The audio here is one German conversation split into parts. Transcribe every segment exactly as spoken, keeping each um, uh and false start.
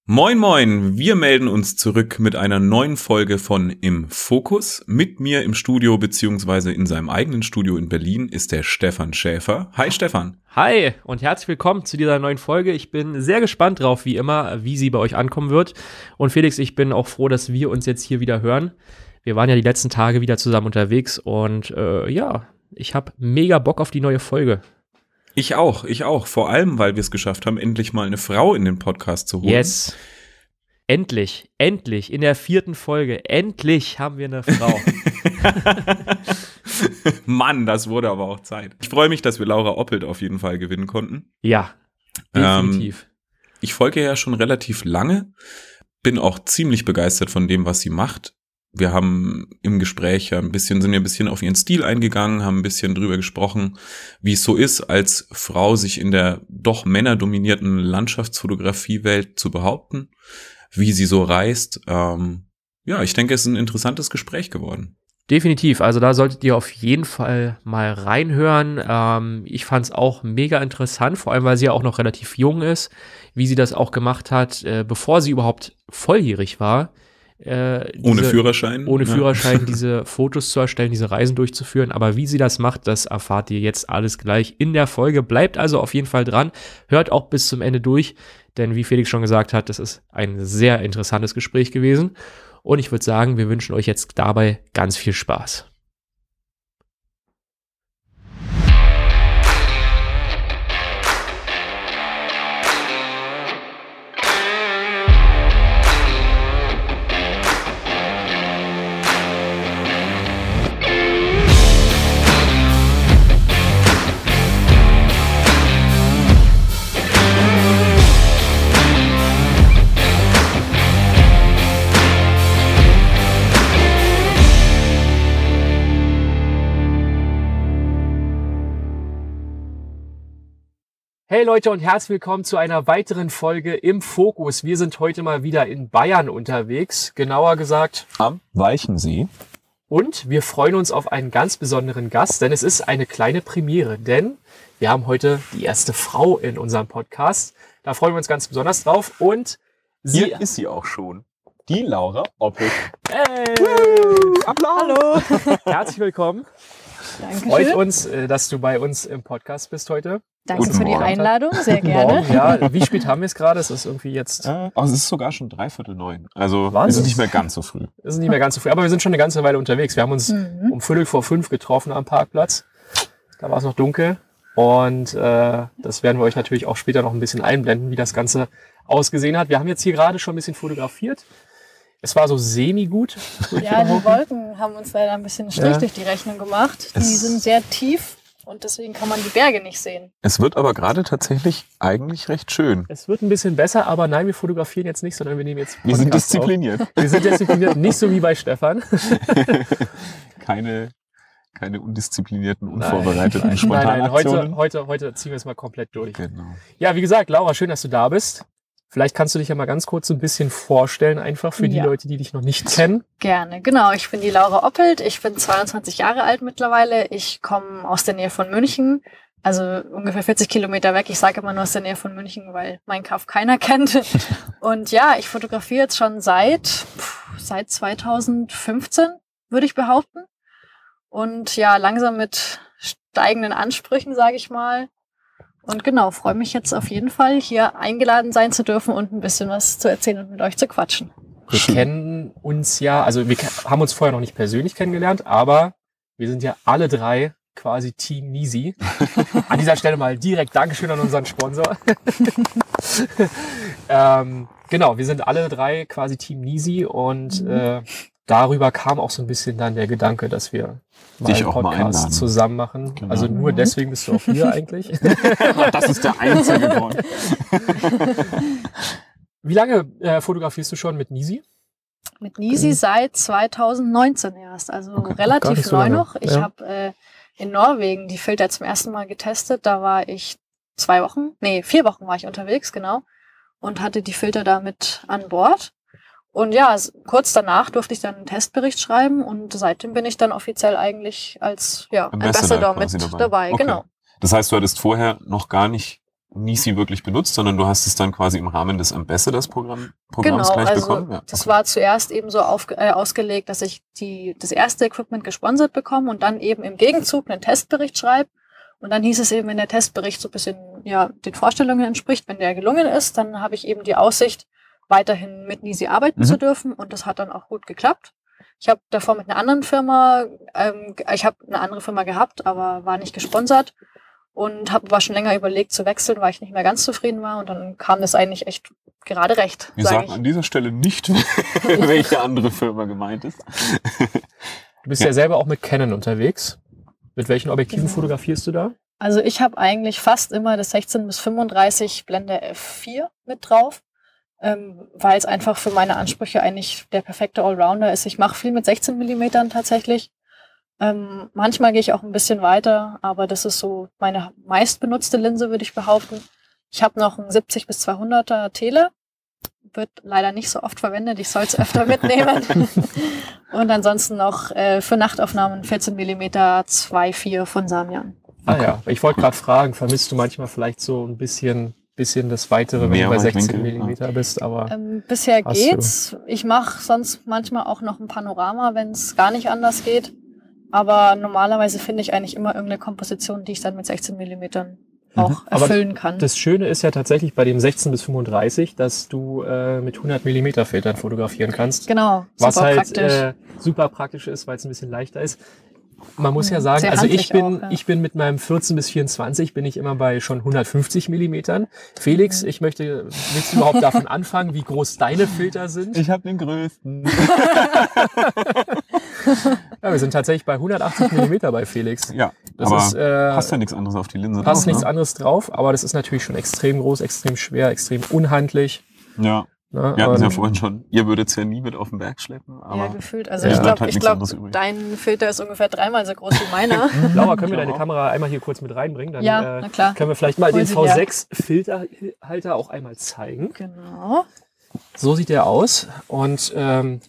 Moin moin, wir melden uns zurück mit einer neuen Folge von Im Fokus. Mit mir im Studio beziehungsweise in seinem eigenen Studio in Berlin ist der Stefan Schäfer. Hi Stefan. Hi und herzlich willkommen zu dieser neuen Folge. Ich bin sehr gespannt drauf, wie immer, wie sie bei euch ankommen wird. Und Felix, ich bin auch froh, dass wir uns jetzt hier wieder hören. Wir waren ja die letzten Tage wieder zusammen unterwegs und äh, ja, ich habe mega Bock auf die neue Folge. Ich auch, ich auch. Vor allem, weil wir es geschafft haben, endlich mal eine Frau in den Podcast zu holen. Yes. Endlich, endlich, in der vierten Folge, endlich haben wir eine Frau. Mann, das wurde aber auch Zeit. Ich freue mich, dass wir Laura Oppelt auf jeden Fall gewinnen konnten. Ja, definitiv. Ähm, ich folge ja schon relativ lange, bin auch ziemlich begeistert von dem, was sie macht. Wir haben im Gespräch ja ein bisschen, sind wir ein bisschen auf ihren Stil eingegangen, haben ein bisschen drüber gesprochen, wie es so ist, als Frau sich in der doch männerdominierten Landschaftsfotografiewelt zu behaupten, wie sie so reist. Ähm, ja, ich denke, es ist ein interessantes Gespräch geworden. Definitiv, also da solltet ihr auf jeden Fall mal reinhören. Ähm, ich fand es auch mega interessant, vor allem, weil sie ja auch noch relativ jung ist, wie sie das auch gemacht hat, äh, bevor sie überhaupt volljährig war. Äh, diese, ohne Führerschein. Ohne ja. Führerschein diese Fotos zu erstellen, diese Reisen durchzuführen. Aber wie sie das macht, das erfahrt ihr jetzt alles gleich in der Folge. Bleibt also auf jeden Fall dran. Hört auch bis zum Ende durch, denn wie Felix schon gesagt hat, das ist ein sehr interessantes Gespräch gewesen. Und ich würde sagen, wir wünschen euch jetzt dabei ganz viel Spaß. Hey Leute und herzlich willkommen zu einer weiteren Folge im Fokus. Wir sind heute mal wieder in Bayern unterwegs, genauer gesagt am Walchensee. Und wir freuen uns auf einen ganz besonderen Gast, denn es ist eine kleine Premiere, denn wir haben heute die erste Frau in unserem Podcast. Da freuen wir uns ganz besonders drauf und sie Hier ist sie auch schon, die Laura Oppelt. Hey! Applaus! Hallo! Herzlich willkommen. Dankeschön. Freut uns, dass du bei uns im Podcast bist heute. Danke Guten für die Morgen. Einladung, sehr gerne. Morgen, ja. Wie spät haben wir es gerade? Es ist irgendwie jetzt... Äh, oh, es ist sogar schon dreiviertel neun. Also Wahnsinn. es ist nicht mehr ganz so früh. Es ist nicht mehr ganz so früh, aber wir sind schon eine ganze Weile unterwegs. Wir haben uns Mhm. um Viertel vor fünf getroffen am Parkplatz. Da war es noch dunkel und äh, das werden wir euch natürlich auch später noch ein bisschen einblenden, wie das Ganze ausgesehen hat. Wir haben jetzt hier gerade schon ein bisschen fotografiert. Es war so semi-gut. würde ich Ja, die behaupten. Wolken haben uns leider ein bisschen einen Strich Ja. durch die Rechnung gemacht. Die Es- sind sehr tief und deswegen kann man die Berge nicht sehen. Es wird aber gerade tatsächlich eigentlich recht schön. Es wird ein bisschen besser, aber nein, wir fotografieren jetzt nicht, sondern wir nehmen jetzt Wir sind Podcast auf. diszipliniert. Wir sind diszipliniert, nicht so wie bei Stefan. keine, keine undisziplinierten, unvorbereiteten, Nein, spontanen nein, heute, Aktionen. heute, heute ziehen wir es mal komplett durch. Genau. Ja, wie gesagt, Laura, schön, dass du da bist. Vielleicht kannst du dich ja mal ganz kurz so ein bisschen vorstellen, einfach für die Ja. Leute, die dich noch nicht kennen. Gerne, genau. Ich bin die Laura Oppelt. Ich bin zweiundzwanzig Jahre alt mittlerweile. Ich komme aus der Nähe von München, also ungefähr vierzig Kilometer weg. Ich sage immer nur aus der Nähe von München, weil mein Kaff keiner kennt. Und ja, ich fotografiere jetzt schon seit, pff, seit zweitausendfünfzehn, würde ich behaupten. Und ja, langsam mit steigenden Ansprüchen, sage ich mal. Und genau, freue mich jetzt auf jeden Fall, hier eingeladen sein zu dürfen und ein bisschen was zu erzählen und mit euch zu quatschen. Wir Schön. kennen uns ja, also wir ke- haben uns vorher noch nicht persönlich kennengelernt, aber wir sind ja alle drei quasi Team Nisi. An dieser Stelle mal direkt Dankeschön an unseren Sponsor. ähm, genau, wir sind alle drei quasi Team Nisi und Mhm. äh, darüber kam auch so ein bisschen dann der Gedanke, dass wir mal Dich einen auch mal Podcast einladen. zusammen machen. Genau. Also nur Mhm. deswegen bist du auch hier eigentlich. Das ist der einzige Grund. Wie lange äh, fotografierst du schon mit Nisi? Mit Nisi seit zweitausendneunzehn erst, also Okay, gar relativ nicht so neu lange. noch. Ich Ja. habe äh, in Norwegen die Filter zum ersten Mal getestet. Da war ich zwei Wochen, nee, vier Wochen war ich unterwegs, genau. Und hatte die Filter da mit an Bord. Und ja, s- kurz danach durfte ich dann einen Testbericht schreiben und seitdem bin ich dann offiziell eigentlich als ja, Ambassador Ambassador mit quasi dabei, dabei. Okay. genau. Das heißt, du hattest vorher noch gar nicht Nisi wirklich benutzt, sondern du hast es dann quasi im Rahmen des Ambassadors-Programm, Programms genau, gleich also bekommen? Ja, das okay. war zuerst eben so auf, äh, ausgelegt, dass ich die, das erste Equipment gesponsert bekomme und dann eben im Gegenzug einen Testbericht schreibe. Und dann hieß es eben, wenn der Testbericht so ein bisschen ja, den Vorstellungen entspricht, wenn der gelungen ist, dann habe ich eben die Aussicht, weiterhin mit Nisi arbeiten Mhm. zu dürfen. Und das hat dann auch gut geklappt. Ich habe davor mit einer anderen Firma, ähm, ich habe eine andere Firma gehabt, aber war nicht gesponsert. Und habe aber schon länger überlegt zu wechseln, weil ich nicht mehr ganz zufrieden war. Und dann kam das eigentlich echt gerade recht. Wir sag sagen ich. an dieser Stelle nicht, welche andere Firma gemeint ist. Du bist ja. ja selber auch mit Canon unterwegs. Mit welchen Objektiven Genau. fotografierst du da? Also ich habe eigentlich fast immer das sechzehn bis fünfunddreißig Blende F vier mit drauf, ähm, weil es einfach für meine Ansprüche eigentlich der perfekte Allrounder ist. Ich mache viel mit sechzehn Millimeter tatsächlich. Ähm, manchmal gehe ich auch ein bisschen weiter, aber das ist so meine meistbenutzte Linse, würde ich behaupten. Ich habe noch einen siebzig bis zweihunderter Tele. Wird leider nicht so oft verwendet. Ich soll es öfter mitnehmen. Und ansonsten noch äh, für Nachtaufnahmen vierzehn Millimeter zwei Komma vier von Samyang. Ah ja, ich wollte gerade fragen, vermisst du manchmal vielleicht so ein bisschen, bisschen das Weitere, wenn Mehr du bei Weitwinkel, sechzehn Millimeter bist, aber Ähm, bisher Hast geht's. Ich mache sonst manchmal auch noch ein Panorama, wenn es gar nicht anders geht. Aber normalerweise finde ich eigentlich immer irgendeine Komposition, die ich dann mit sechzehn Millimetern auch Aber erfüllen kann. das Schöne ist ja tatsächlich bei dem sechzehn bis fünfunddreißig, dass du äh, mit hundert Millimeter Filtern fotografieren kannst. Genau, Was super halt praktisch. Äh, super praktisch ist, weil es ein bisschen leichter ist. Man muss ja Mhm, sagen, sehr also ich handlich bin, auch, ja. ich bin mit meinem vierzehn bis vierundzwanzig bin ich immer bei schon hundertfünfzig Millimetern. Felix, Mhm. ich möchte, willst du überhaupt davon anfangen, wie groß deine Filter sind? Ich habe den größten. Ja, wir sind tatsächlich bei hundertachtzig Millimeter bei Felix. Ja, Das aber ist, äh, passt ja nichts anderes auf die Linse. passt drauf, nichts ne? anderes drauf, aber das ist natürlich schon extrem groß, extrem schwer, extrem unhandlich. Ja, Ne? wir hatten es ja Und- vorhin schon. Ihr würdet es ja nie mit auf den Berg schleppen, Ja, aber gefühlt. Also Ja. ich bleibt glaube, halt ich nichts glaub, anderes übrig. dein Filter ist ungefähr dreimal so groß wie meiner. Laura, können wir Ja. deine Kamera einmal hier kurz mit reinbringen? Dann Ja, äh, na klar. können wir vielleicht mal Hol den sie V her. sechs Filterhalter auch einmal zeigen. Genau. So sieht der aus. Und ähm,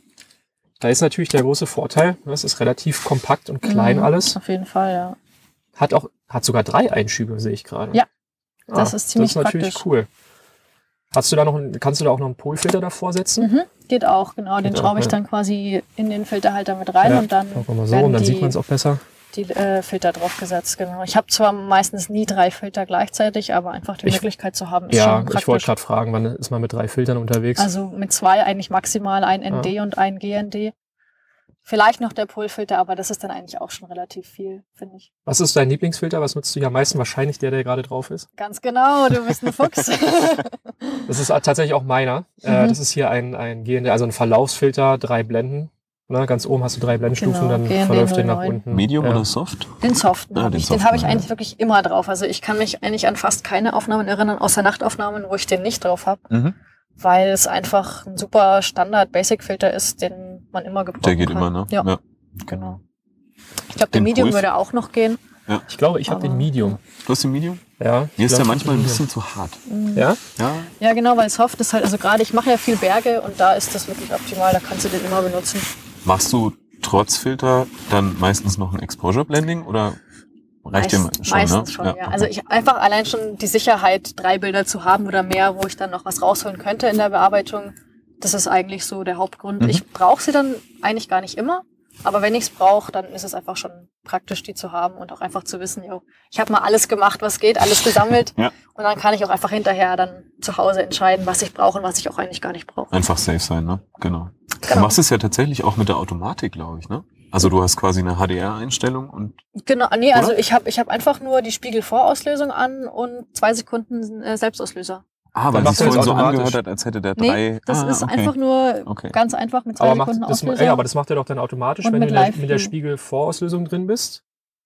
da ist natürlich der große Vorteil, das ist relativ kompakt und klein Mhm, alles. Auf jeden Fall, ja. Hat auch, hat sogar drei Einschübe, sehe ich gerade. Ja, das ist ziemlich Das ist natürlich praktisch. cool. Hast du da noch, einen- kannst du da auch noch einen Polfilter davor setzen? Mhm, geht auch, genau. Den Geht auch, schraube ich ja. dann quasi in den Filterhalter mit rein und dann machen wir mal so werden und dann die, sieht man es auch besser. die äh, Filter draufgesetzt. Genau. Ich habe zwar meistens nie drei Filter gleichzeitig, aber einfach die Ich- Möglichkeit zu haben, ist Ja, schon ich wollte praktisch. gerade fragen, wann ist man mit drei Filtern unterwegs? Also mit zwei eigentlich maximal, ein N D und ein G N D. Vielleicht noch der Polfilter, aber das ist dann eigentlich auch schon relativ viel, finde ich. Was ist dein Lieblingsfilter? Was nutzt du ja am meisten? Wahrscheinlich der, der gerade drauf ist. Ganz genau, du bist ein Fuchs. Das ist tatsächlich auch meiner. Äh, Mhm. das ist hier ein, ein G N D, also ein Verlaufsfilter, drei Blenden. Ne, ganz oben hast du drei Blendenstufen, Genau, dann G N D verläuft der nach null neun. unten. Medium ja. oder Soft? Den soften Ah, habe den ich. Den soften, habe ich ja. eigentlich wirklich immer drauf. Also ich kann mich eigentlich an fast keine Aufnahmen erinnern, außer Nachtaufnahmen, wo ich den nicht drauf habe. Mhm. Weil es einfach ein super Standard-Basic-Filter ist, den man immer gebrauchen Der geht kann. immer, ne? Ja, genau. Ich glaube, der Den Medium Pulf- würde auch noch gehen. Ich glaube, ich habe den Aber- Medium. Du hast den Medium? Ja, ich Hier ist glaub, der ich manchmal hab ein den bisschen zu hart. Medium. Ja? Ja, Ja, genau, weil Soft ist halt, also gerade ich mache ja viel Berge und da ist das wirklich optimal, da kannst du den immer benutzen. machst du trotz Filter dann meistens noch ein Exposure Blending oder reicht dir Meist- schon, meistens ne? schon, ja. okay. Also ich einfach allein schon die Sicherheit, drei Bilder zu haben oder mehr, wo ich dann noch was rausholen könnte in der Bearbeitung, das ist eigentlich so der Hauptgrund. Mhm. Ich brauche sie dann eigentlich gar nicht immer, aber wenn ich es brauche, dann ist es einfach schon praktisch, die zu haben und auch einfach zu wissen, yo, ich habe mal alles gemacht, was geht, alles gesammelt Ja. und dann kann ich auch einfach hinterher dann zu Hause entscheiden, was ich brauche und was ich auch eigentlich gar nicht brauche. Einfach safe sein, ne? Genau. Du Genau. machst es ja tatsächlich auch mit der Automatik, glaube ich, ne? Also du hast quasi eine H D R-Einstellung und Genau, nee, also Oder? ich habe ich hab einfach nur die Spiegelvorauslösung an und zwei Sekunden äh, Selbstauslöser. ah, weil macht sie er es das vorhin so automatisch. angehört hat, als hätte der Nee, drei. das ah, ist okay. einfach nur Okay. ganz einfach mit zwei Aber, macht, Sekunden das, Auslöser. ja, aber das macht er doch dann automatisch, Und wenn du mit in der, Live mit der View. Spiegelvorauslösung drin bist.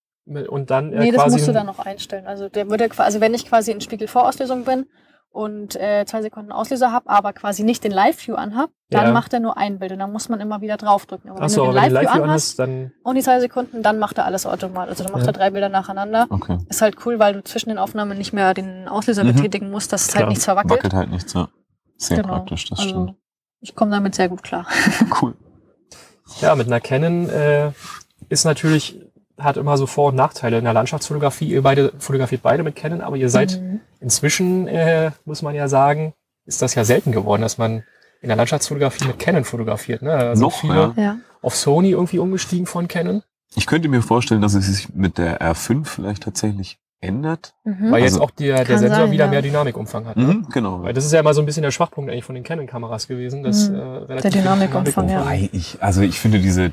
Und dann äh, nee, das quasi musst du ein- dann noch einstellen. Also der würde quasi, also wenn ich quasi in Spiegelvorauslösung bin und äh, zwei Sekunden Auslöser habe, aber quasi nicht den Live-View anhab, dann Ja. macht er nur ein Bild und dann muss man immer wieder draufdrücken. Aber Achso, wenn aber du wenn den du Live-View Live-View anhast anhast, dann. und die zwei Sekunden, dann macht er alles automatisch. Also dann macht Ja. er drei Bilder nacheinander. Okay. Ist halt cool, weil du zwischen den Aufnahmen nicht mehr den Auslöser Mhm. betätigen musst, dass es Klar. halt nichts verwackelt. Wackelt halt nichts, ja. Sehr Genau. praktisch, das Also stimmt. ich komme damit sehr gut klar. Cool. Ja, mit einer Canon äh, ist natürlich hat immer so Vor- und Nachteile in der Landschaftsfotografie. Ihr beide fotografiert beide mit Canon, aber ihr seid Mhm. inzwischen, äh, muss man ja sagen, ist das ja selten geworden, dass man in der Landschaftsfotografie mit Canon fotografiert. Ne? Also Noch, viele ja. Ja. auf Sony irgendwie umgestiegen von Canon. Ich könnte mir vorstellen, dass es sich mit der R fünf vielleicht tatsächlich ändert. Mhm. Weil jetzt Also- auch der, der Kann Sensor sein, wieder ja. mehr Dynamikumfang hat. Ne? Mhm, genau. Weil das ist ja immer so ein bisschen der Schwachpunkt eigentlich von den Canon-Kameras gewesen. Das, Mhm. äh, relativ Der viel Dynamikumfang, ja. Wobei ich, also ich finde diese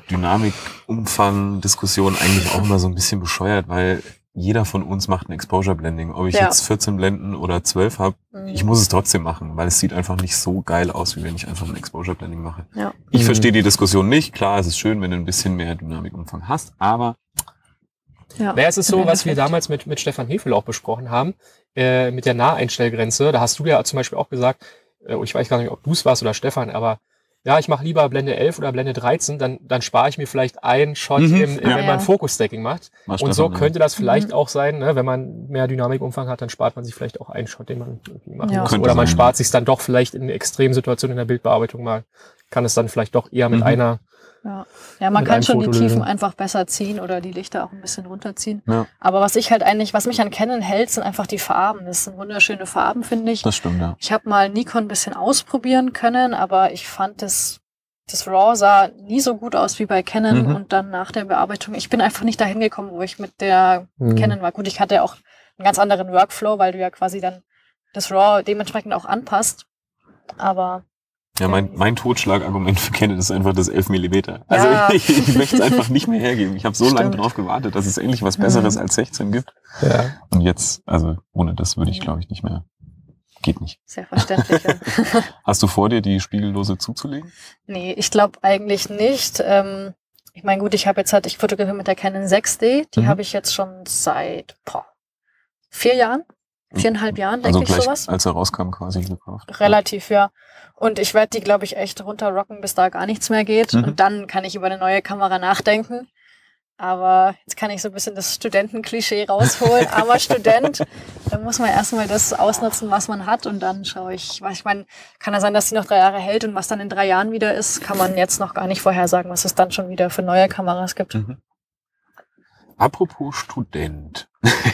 Dynamikumfang-Diskussion eigentlich auch immer so ein bisschen bescheuert, weil jeder von uns macht ein Exposure-Blending. Ob ich Ja. jetzt vierzehn Blenden oder zwölf habe, Mhm. ich muss es trotzdem machen, weil es sieht einfach nicht so geil aus, wie wenn ich einfach ein Exposure-Blending mache. Ja. Ich Mhm. verstehe die Diskussion nicht. Klar, es ist schön, wenn du ein bisschen mehr Dynamikumfang hast, aber Ja. Naja, es ist so, Im was wir Endeffekt. damals mit, mit Stefan Hefel auch besprochen haben, äh, mit der Naheinstellgrenze. Da hast du ja zum Beispiel auch gesagt, äh, ich weiß gar nicht, ob du es warst oder Stefan, aber ja, ich mache lieber Blende elf oder Blende dreizehn, dann, dann spare ich mir vielleicht einen Shot, Mhm, im, im, ja. wenn man Ja. Fokus-Stacking macht. war Und Stefan, so ja. könnte das vielleicht Mhm. auch sein, ne? Wenn man mehr Dynamikumfang hat, dann spart man sich vielleicht auch einen Shot, den man irgendwie machen Ja. muss. Könnte Oder man sein. spart sich dann doch vielleicht in Extremsituationen in der Bildbearbeitung mal. Kann es dann vielleicht doch eher mit Mhm. einer Ja, ja man Mit kann einem schon die Foto lösen. Tiefen einfach besser ziehen oder die Lichter auch ein bisschen runterziehen. Ja. Aber was ich halt eigentlich, was mich an Canon hält, sind einfach die Farben. Das sind wunderschöne Farben, finde ich. Das stimmt, ja. Ich habe mal Nikon ein bisschen ausprobieren können, aber ich fand das, das RAW sah nie so gut aus wie bei Canon. Mhm. Und dann nach der Bearbeitung, ich bin einfach nicht dahin gekommen, wo ich mit der Mhm. Canon war. Gut, ich hatte auch einen ganz anderen Workflow, weil du ja quasi dann das RAW dementsprechend auch anpasst. Aber Ja, mein, mein Totschlagargument für Canon ist einfach das elf Millimeter. Also Ja. ich, ich möchte es einfach nicht mehr hergeben. Ich habe so lange Stimmt. drauf gewartet, dass es endlich was Besseres Mhm. als sechzehn gibt. ja. Und jetzt, also ohne das würde ich, Mhm. glaube ich, nicht mehr. Geht nicht. sehr verständlich. Ja. Hast du vor, dir die Spiegellose zuzulegen? Nee, ich glaube eigentlich nicht. Ähm, ich meine, gut, ich habe jetzt halt, ich fotografiere mit der Canon sechs D. Die Mhm. habe ich jetzt schon seit boah, vier Jahren, viereinhalb Jahren, denke Also ich gleich, sowas. als er rauskam, quasi gekauft. Relativ, ja. Und ich werde die, glaube ich, echt runterrocken, bis da gar nichts mehr geht. Mhm. Und dann kann ich über eine neue Kamera nachdenken. Aber jetzt kann ich so ein bisschen das Studentenklischee rausholen. Aber Student, da muss man erstmal das ausnutzen, was man hat. Und dann schaue ich, was ich meine, kann ja sein, dass die noch drei Jahre hält. Und was dann in drei Jahren wieder ist, kann man jetzt noch gar nicht vorhersagen, was es dann schon wieder für neue Kameras gibt. Mhm. Apropos Student.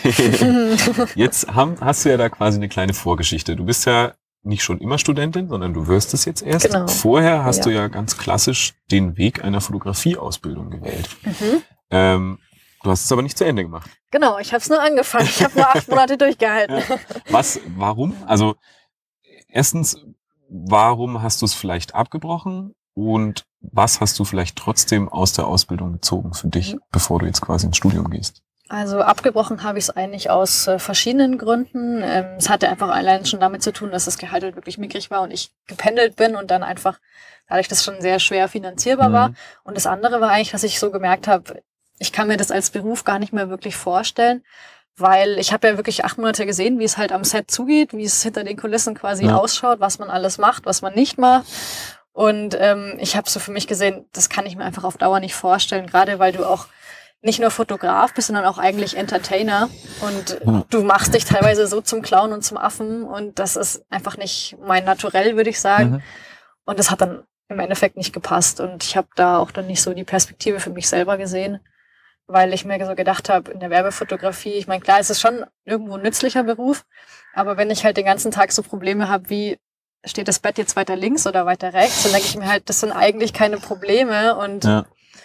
Jetzt haben, hast du ja da quasi eine kleine Vorgeschichte. Du bist ja nicht schon immer Studentin, sondern du wirst es jetzt erst. Genau. Vorher hast Ja. du ja ganz klassisch den Weg einer Fotografieausbildung gewählt. Mhm. Ähm, du hast es aber nicht zu Ende gemacht. Genau, ich habe es nur angefangen. Ich habe nur acht Monate durchgehalten. Ja. Was, warum? Also erstens, warum hast du es vielleicht abgebrochen? Und was hast du vielleicht trotzdem aus der Ausbildung gezogen für dich, Mhm. bevor du jetzt quasi ins Studium gehst? Also abgebrochen habe ich es eigentlich aus äh, verschiedenen Gründen. Ähm, es hatte einfach allein schon damit zu tun, dass das Gehalt halt wirklich mickrig war und ich gependelt bin und dann einfach, dadurch, dass es schon sehr schwer finanzierbar Mhm. war. Und das andere war eigentlich, dass ich so gemerkt habe, ich kann mir das als Beruf gar nicht mehr wirklich vorstellen, weil ich habe ja wirklich acht Monate gesehen, wie es halt am Set zugeht, wie es hinter den Kulissen quasi Ja. ausschaut, was man alles macht, was man nicht macht. Und ähm, ich habe so für mich gesehen, das kann ich mir einfach auf Dauer nicht vorstellen, gerade weil du auch nicht nur Fotograf bist, sondern auch eigentlich Entertainer. Und Ja. du machst dich teilweise so zum Clown und zum Affen. Und das ist einfach nicht mein Naturell, würde ich sagen. Mhm. Und das hat dann im Endeffekt nicht gepasst. Und ich habe da auch dann nicht so die Perspektive für mich selber gesehen, weil ich mir so gedacht habe, in der Werbefotografie, ich meine, klar, es ist schon irgendwo ein nützlicher Beruf, aber wenn ich halt den ganzen Tag so Probleme habe, wie steht das Bett jetzt weiter links oder weiter rechts, dann denke ich mir halt, das sind eigentlich keine Probleme. Und Ja.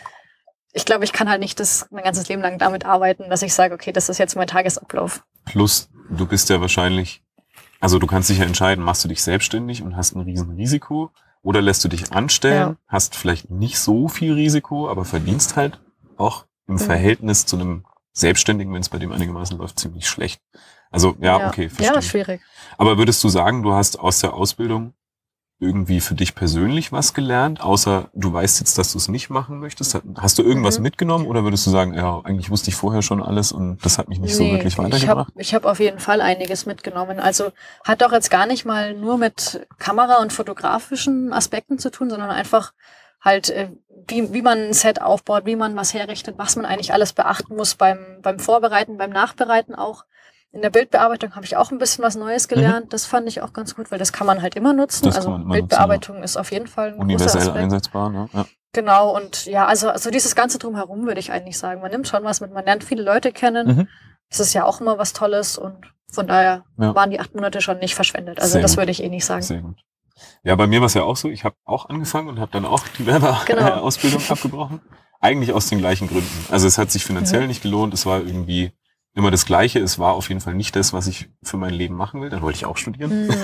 ich glaube, ich kann halt nicht das mein ganzes Leben lang damit arbeiten, dass ich sage, okay, das ist jetzt mein Tagesablauf. Plus, du bist ja wahrscheinlich, also du kannst dich ja entscheiden, machst du dich selbstständig und hast ein Riesenrisiko oder lässt du dich anstellen, Ja. hast vielleicht nicht so viel Risiko, aber verdienst halt auch im Mhm. Verhältnis zu einem Selbstständigen, wenn es bei dem einigermaßen läuft, ziemlich schlecht. Also ja, okay, verstehe. Ja, schwierig. Aber würdest du sagen, du hast aus der Ausbildung irgendwie für dich persönlich was gelernt, außer du weißt jetzt, dass du es nicht machen möchtest? Hast du irgendwas Mhm. mitgenommen oder würdest du sagen, ja, eigentlich wusste ich vorher schon alles und das hat mich nicht so Nee, wirklich ich habe weitergebracht? ich hab auf jeden Fall einiges mitgenommen. Also hat doch jetzt gar nicht mal nur mit Kamera- und fotografischen Aspekten zu tun, sondern einfach halt, äh, wie, wie man ein Set aufbaut, wie man was herrichtet, was man eigentlich alles beachten muss beim, beim Vorbereiten, beim Nachbereiten auch. In der Bildbearbeitung habe ich auch ein bisschen was Neues gelernt. Das fand ich auch ganz gut, weil das kann man halt immer nutzen. Das also kann man immer Bildbearbeitung ist auf jeden Fall ein großer Universell Aspekt. einsetzbar, ne? Ja. Genau, und ja, also, also dieses Ganze drumherum würde ich eigentlich sagen. Man nimmt schon was mit, man lernt viele Leute kennen. Mhm. Das ist ja auch immer was Tolles und von daher ja. waren die acht Monate schon nicht verschwendet. Also Sehr das gut. würde ich eh nicht sagen. Sehr gut. Ja, bei mir war es ja auch so, ich habe auch angefangen und habe dann auch die Werbeausbildung genau. abgebrochen. Eigentlich aus den gleichen Gründen. Also es hat sich finanziell mhm. nicht gelohnt, es war irgendwie immer das Gleiche, es war auf jeden Fall nicht das, was ich für mein Leben machen will, dann wollte ich auch studieren. Mhm.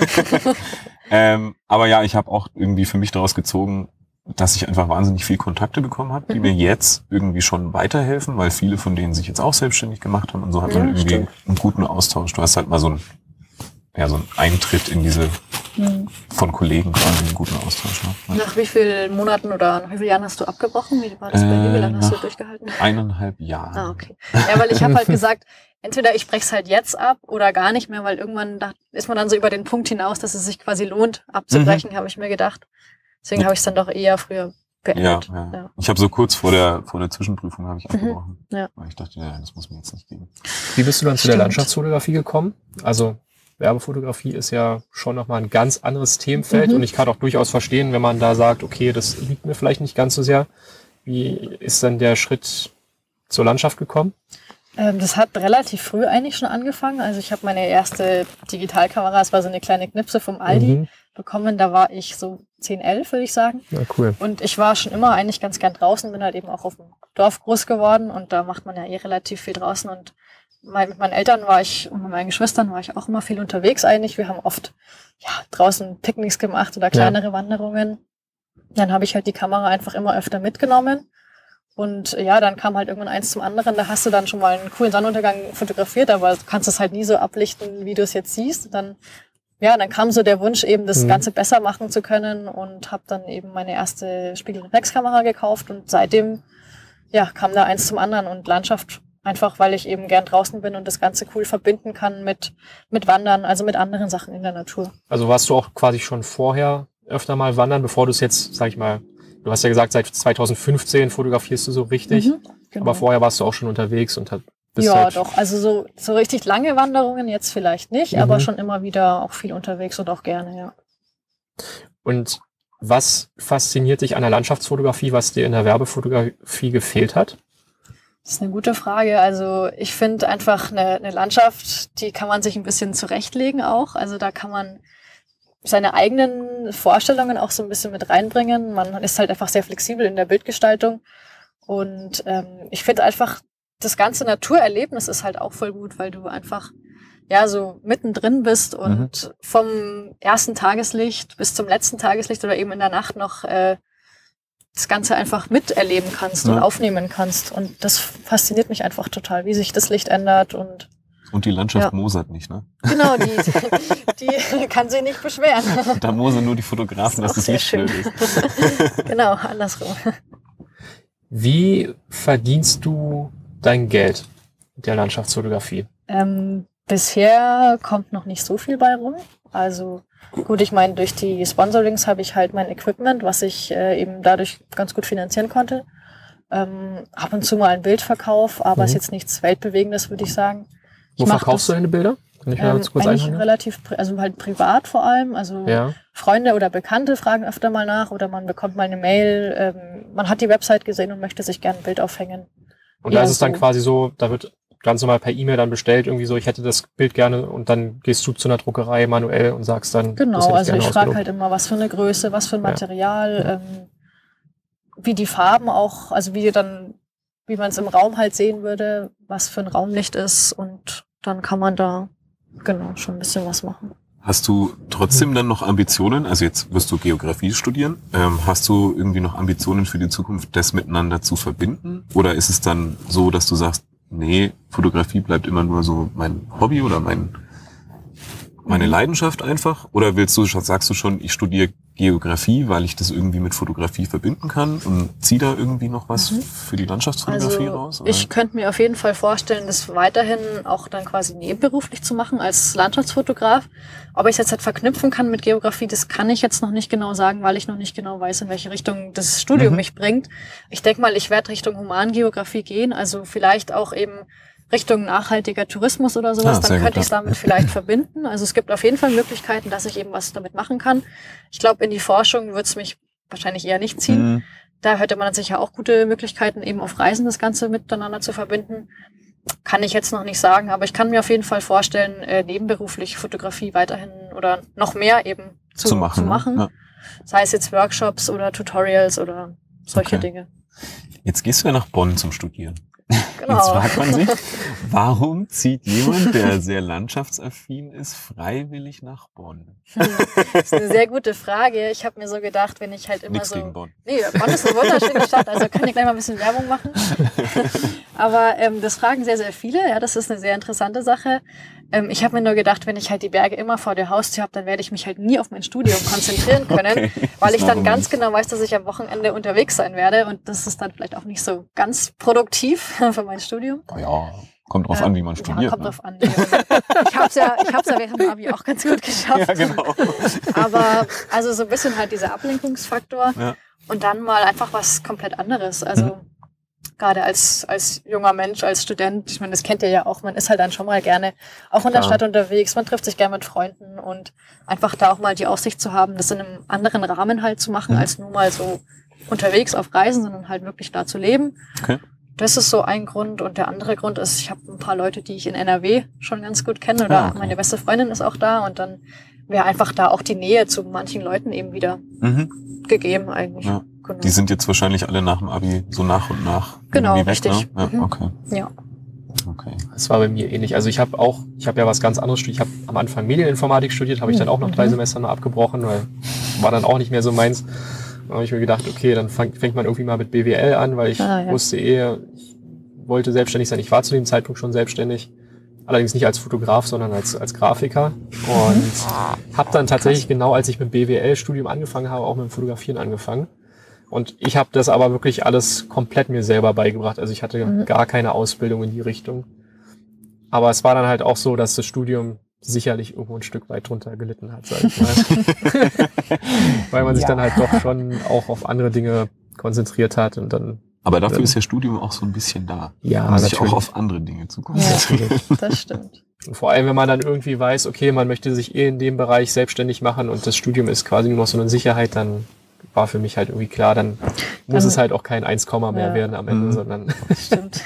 ähm, aber ja, ich habe auch irgendwie für mich daraus gezogen, dass ich einfach wahnsinnig viel Kontakte bekommen habe, die mhm. mir jetzt irgendwie schon weiterhelfen, weil viele von denen sich jetzt auch selbstständig gemacht haben und so hat man ja, irgendwie stimmt. einen guten Austausch. Du hast halt mal so ein ja, so ein Eintritt in diese mhm. von Kollegen quasi einen guten Austausch. Ne? Nach wie vielen Monaten oder nach wie vielen Jahren hast du abgebrochen? Wie war das bei dir? Wie lange hast du durchgehalten? Eineinhalb Jahre. Ah, okay. Ja, weil ich habe halt gesagt, entweder ich breche es halt jetzt ab oder gar nicht mehr, weil irgendwann da ist man dann so über den Punkt hinaus, dass es sich quasi lohnt, abzubrechen, mhm. habe ich mir gedacht. Deswegen ja. habe ich es dann doch eher früher beendet. Ja, ja. ja. Ich habe so kurz vor der vor der Zwischenprüfung habe ich abgebrochen. Mhm. Ja. Weil ich dachte, ja, das muss mir jetzt nicht geben. Wie bist du dann zu Stimmt. der Landschaftsfotografie gekommen? Also Werbefotografie ist ja schon nochmal ein ganz anderes Themenfeld mhm. und ich kann auch durchaus verstehen, wenn man da sagt, okay, das liegt mir vielleicht nicht ganz so sehr. Wie ist dann der Schritt zur Landschaft gekommen? Ähm, das hat relativ früh eigentlich schon angefangen. Also ich habe meine erste Digitalkamera, es war so eine kleine Knipse vom Aldi, mhm. bekommen. Da war ich so zehn, elf, würde ich sagen. Ja, cool. Und ich war schon immer eigentlich ganz gern draußen, bin halt eben auch auf dem Dorf groß geworden und da macht man ja eh relativ viel draußen und mit meinen Eltern war ich und mit meinen Geschwistern war ich auch immer viel unterwegs eigentlich. Wir haben oft ja, draußen Picknicks gemacht oder kleinere ja. Wanderungen. Dann habe ich halt die Kamera einfach immer öfter mitgenommen. Und ja, dann kam halt irgendwann eins zum anderen. Da hast du dann schon mal einen coolen Sonnenuntergang fotografiert, aber du kannst es halt nie so ablichten, wie du es jetzt siehst. Und dann, ja, dann kam so der Wunsch, eben das mhm. Ganze besser machen zu können und habe dann eben meine erste Spiegelreflexkamera gekauft. Und seitdem ja, kam da eins zum anderen und Landschaft einfach, weil ich eben gern draußen bin und das Ganze cool verbinden kann mit, mit Wandern, also mit anderen Sachen in der Natur. Also warst du auch quasi schon vorher öfter mal wandern, bevor du es jetzt, sag ich mal, du hast ja gesagt, seit zwanzig fünfzehn fotografierst du so richtig, mhm, genau. aber vorher warst du auch schon unterwegs und hat bist Ja, halt doch, also so, so richtig lange Wanderungen jetzt vielleicht nicht, mhm. aber schon immer wieder auch viel unterwegs und auch gerne, ja. Und was fasziniert dich an der Landschaftsfotografie, was dir in der Werbefotografie gefehlt hat? Das ist eine gute Frage. Also ich finde einfach eine, eine Landschaft, die kann man sich ein bisschen zurechtlegen auch. Also da kann man seine eigenen Vorstellungen auch so ein bisschen mit reinbringen. Man ist halt einfach sehr flexibel in der Bildgestaltung. Und ähm, ich finde einfach, das ganze Naturerlebnis ist halt auch voll gut, weil du einfach ja so mittendrin bist und mhm. vom ersten Tageslicht bis zum letzten Tageslicht oder eben in der Nacht noch äh, das Ganze einfach miterleben kannst ja. und aufnehmen kannst. Und das fasziniert mich einfach total, wie sich das Licht ändert. Und und die Landschaft ja. mosert nicht, ne? Genau, die, die kann sich nicht beschweren. Da mosern nur die Fotografen, das dass das Licht schön ist. Genau, andersrum. Wie verdienst du dein Geld mit der Landschaftsfotografie? Ähm, bisher kommt noch nicht so viel bei rum. Also gut, ich meine, durch die Sponsorings habe ich halt mein Equipment, was ich äh, eben dadurch ganz gut finanzieren konnte. Ähm, ab und zu mal ein Bildverkauf, aber mhm. ist jetzt nichts Weltbewegendes, würde ich sagen. Ich Wo verkaufst das, du deine Bilder? Kann ich mal ähm, kurz eigentlich relativ, also halt privat vor allem. Also ja. Freunde oder Bekannte fragen öfter mal nach oder man bekommt mal eine Mail. Ähm, man hat die Website gesehen und möchte sich gerne ein Bild aufhängen. Und da ist es dann so. quasi so, da wird ganz normal per E-Mail dann bestellt, irgendwie so, ich hätte das Bild gerne und dann gehst du zu einer Druckerei manuell und sagst dann, genau, das hätte ich also gerne ich frage halt immer, was für eine Größe, was für ein Material, ja. ähm, wie die Farben auch, also wie dann, wie man es im Raum halt sehen würde, was für ein Raumlicht ist und dann kann man da genau schon ein bisschen was machen. Hast du trotzdem dann noch Ambitionen, also jetzt wirst du Geografie studieren, ähm, hast du irgendwie noch Ambitionen für die Zukunft, das miteinander zu verbinden? Oder ist es dann so, dass du sagst, nee, Fotografie bleibt immer nur so mein Hobby oder mein meine Leidenschaft einfach? Oder willst du, sagst du schon, ich studiere Geografie, weil ich das irgendwie mit Fotografie verbinden kann und zieh da irgendwie noch was mhm. für die Landschaftsfotografie also, raus? Oder? Ich könnte mir auf jeden Fall vorstellen, das weiterhin auch dann quasi nebenberuflich zu machen als Landschaftsfotograf. Ob ich es jetzt halt verknüpfen kann mit Geografie, das kann ich jetzt noch nicht genau sagen, weil ich noch nicht genau weiß, in welche Richtung das Studium mhm. mich bringt. Ich denke mal, ich werde Richtung Humangeografie gehen, also vielleicht auch eben Richtung nachhaltiger Tourismus oder sowas, ah, dann könnte ich es damit vielleicht verbinden. Also es gibt auf jeden Fall Möglichkeiten, dass ich eben was damit machen kann. Ich glaube, in die Forschung wird es mich wahrscheinlich eher nicht ziehen. Mhm. da hätte man sicher auch gute Möglichkeiten, eben auf Reisen das Ganze miteinander zu verbinden. Kann ich jetzt noch nicht sagen, aber ich kann mir auf jeden Fall vorstellen, äh, nebenberuflich Fotografie weiterhin oder noch mehr eben zu, zu machen. Zu machen. Ja. Sei es jetzt Workshops oder Tutorials oder solche Okay. Dinge. Jetzt gehst du ja nach Bonn zum Studieren. Genau. Jetzt fragt man sich, warum zieht jemand, der sehr landschaftsaffin ist, freiwillig nach Bonn? Das ist eine sehr gute Frage. Ich habe mir so gedacht, wenn ich halt immer Nichts so... gegen Bonn. Nee, Bonn ist eine wunderschöne Stadt, also kann ich gleich mal ein bisschen Werbung machen. Aber ähm, das fragen sehr, sehr viele. Ja, das ist eine sehr interessante Sache. Ähm, ich habe mir nur gedacht, wenn ich halt die Berge immer vor der Haustür habe, dann werde ich mich halt nie auf mein Studium konzentrieren können, Okay, weil das ich ist dann ein ganz Argument. genau weiß, dass ich am Wochenende unterwegs sein werde und das ist dann vielleicht auch nicht so ganz produktiv für mein Studium. Oh ja, kommt drauf Ähm, an, wie man Ja, studiert. kommt ne? drauf an. Ja. Ich habe es ja, ich hab's ja während dem Abi auch ganz gut geschafft. Ja, genau. Aber also so ein bisschen halt dieser Ablenkungsfaktor Ja. und dann mal einfach was komplett anderes. Also Mhm. gerade als, als junger Mensch, als Student, ich meine, das kennt ihr ja auch, man ist halt dann schon mal gerne auch in der Klar. Stadt unterwegs, man trifft sich gerne mit Freunden und einfach da auch mal die Aussicht zu haben, das in einem anderen Rahmen halt zu machen, Mhm. als nur mal so unterwegs auf Reisen, sondern halt wirklich da zu leben. Okay. Das ist so ein Grund. Und der andere Grund ist, ich habe ein paar Leute, die ich in N R W schon ganz gut kenne. Oder Ah, okay. meine beste Freundin ist auch da. Und dann wäre einfach da auch die Nähe zu manchen Leuten eben wieder Mhm. gegeben eigentlich. Ja. Genau. Die sind jetzt wahrscheinlich alle nach dem Abi so nach und nach Genau, irgendwie weg, richtig. ne? Ja, Mhm. okay. Ja. Okay. Das war bei mir ähnlich. Also ich habe auch, ich habe ja was ganz anderes studiert. Ich habe am Anfang Medieninformatik studiert, habe ich dann auch nach Mhm. drei Semestern mal abgebrochen, weil war dann auch nicht mehr so meins. Da habe ich mir gedacht, okay, dann fang, fängt man irgendwie mal mit B W L an, weil ich Ah, ja. wusste eh, ich wollte selbstständig sein. Ich war zu dem Zeitpunkt schon selbstständig. Allerdings nicht als Fotograf, sondern als, als Grafiker. Und habe dann tatsächlich genau, als ich mit dem B W L-Studium angefangen habe, auch mit dem Fotografieren angefangen. Und ich habe das aber wirklich alles komplett mir selber beigebracht. Also ich hatte Mhm. gar keine Ausbildung in die Richtung. Aber es war dann halt auch so, dass das Studium sicherlich irgendwo ein Stück weit drunter gelitten hat, sag ich mal. Weil man sich Ja. dann halt doch schon auch auf andere Dinge konzentriert hat und dann, Aber dafür Ähm, ist ja Studium auch so ein bisschen da, ja, um sich natürlich. auch auf andere Dinge zu Ja, konzentrieren. das stimmt. Und vor allem, wenn man dann irgendwie weiß, okay, man möchte sich eh in dem Bereich selbstständig machen und das Studium ist quasi nur noch so eine Sicherheit, dann war für mich halt irgendwie klar, dann muss Dann- es halt auch kein eins Komma mehr Ja. werden am Ende, Mhm. sondern Das stimmt.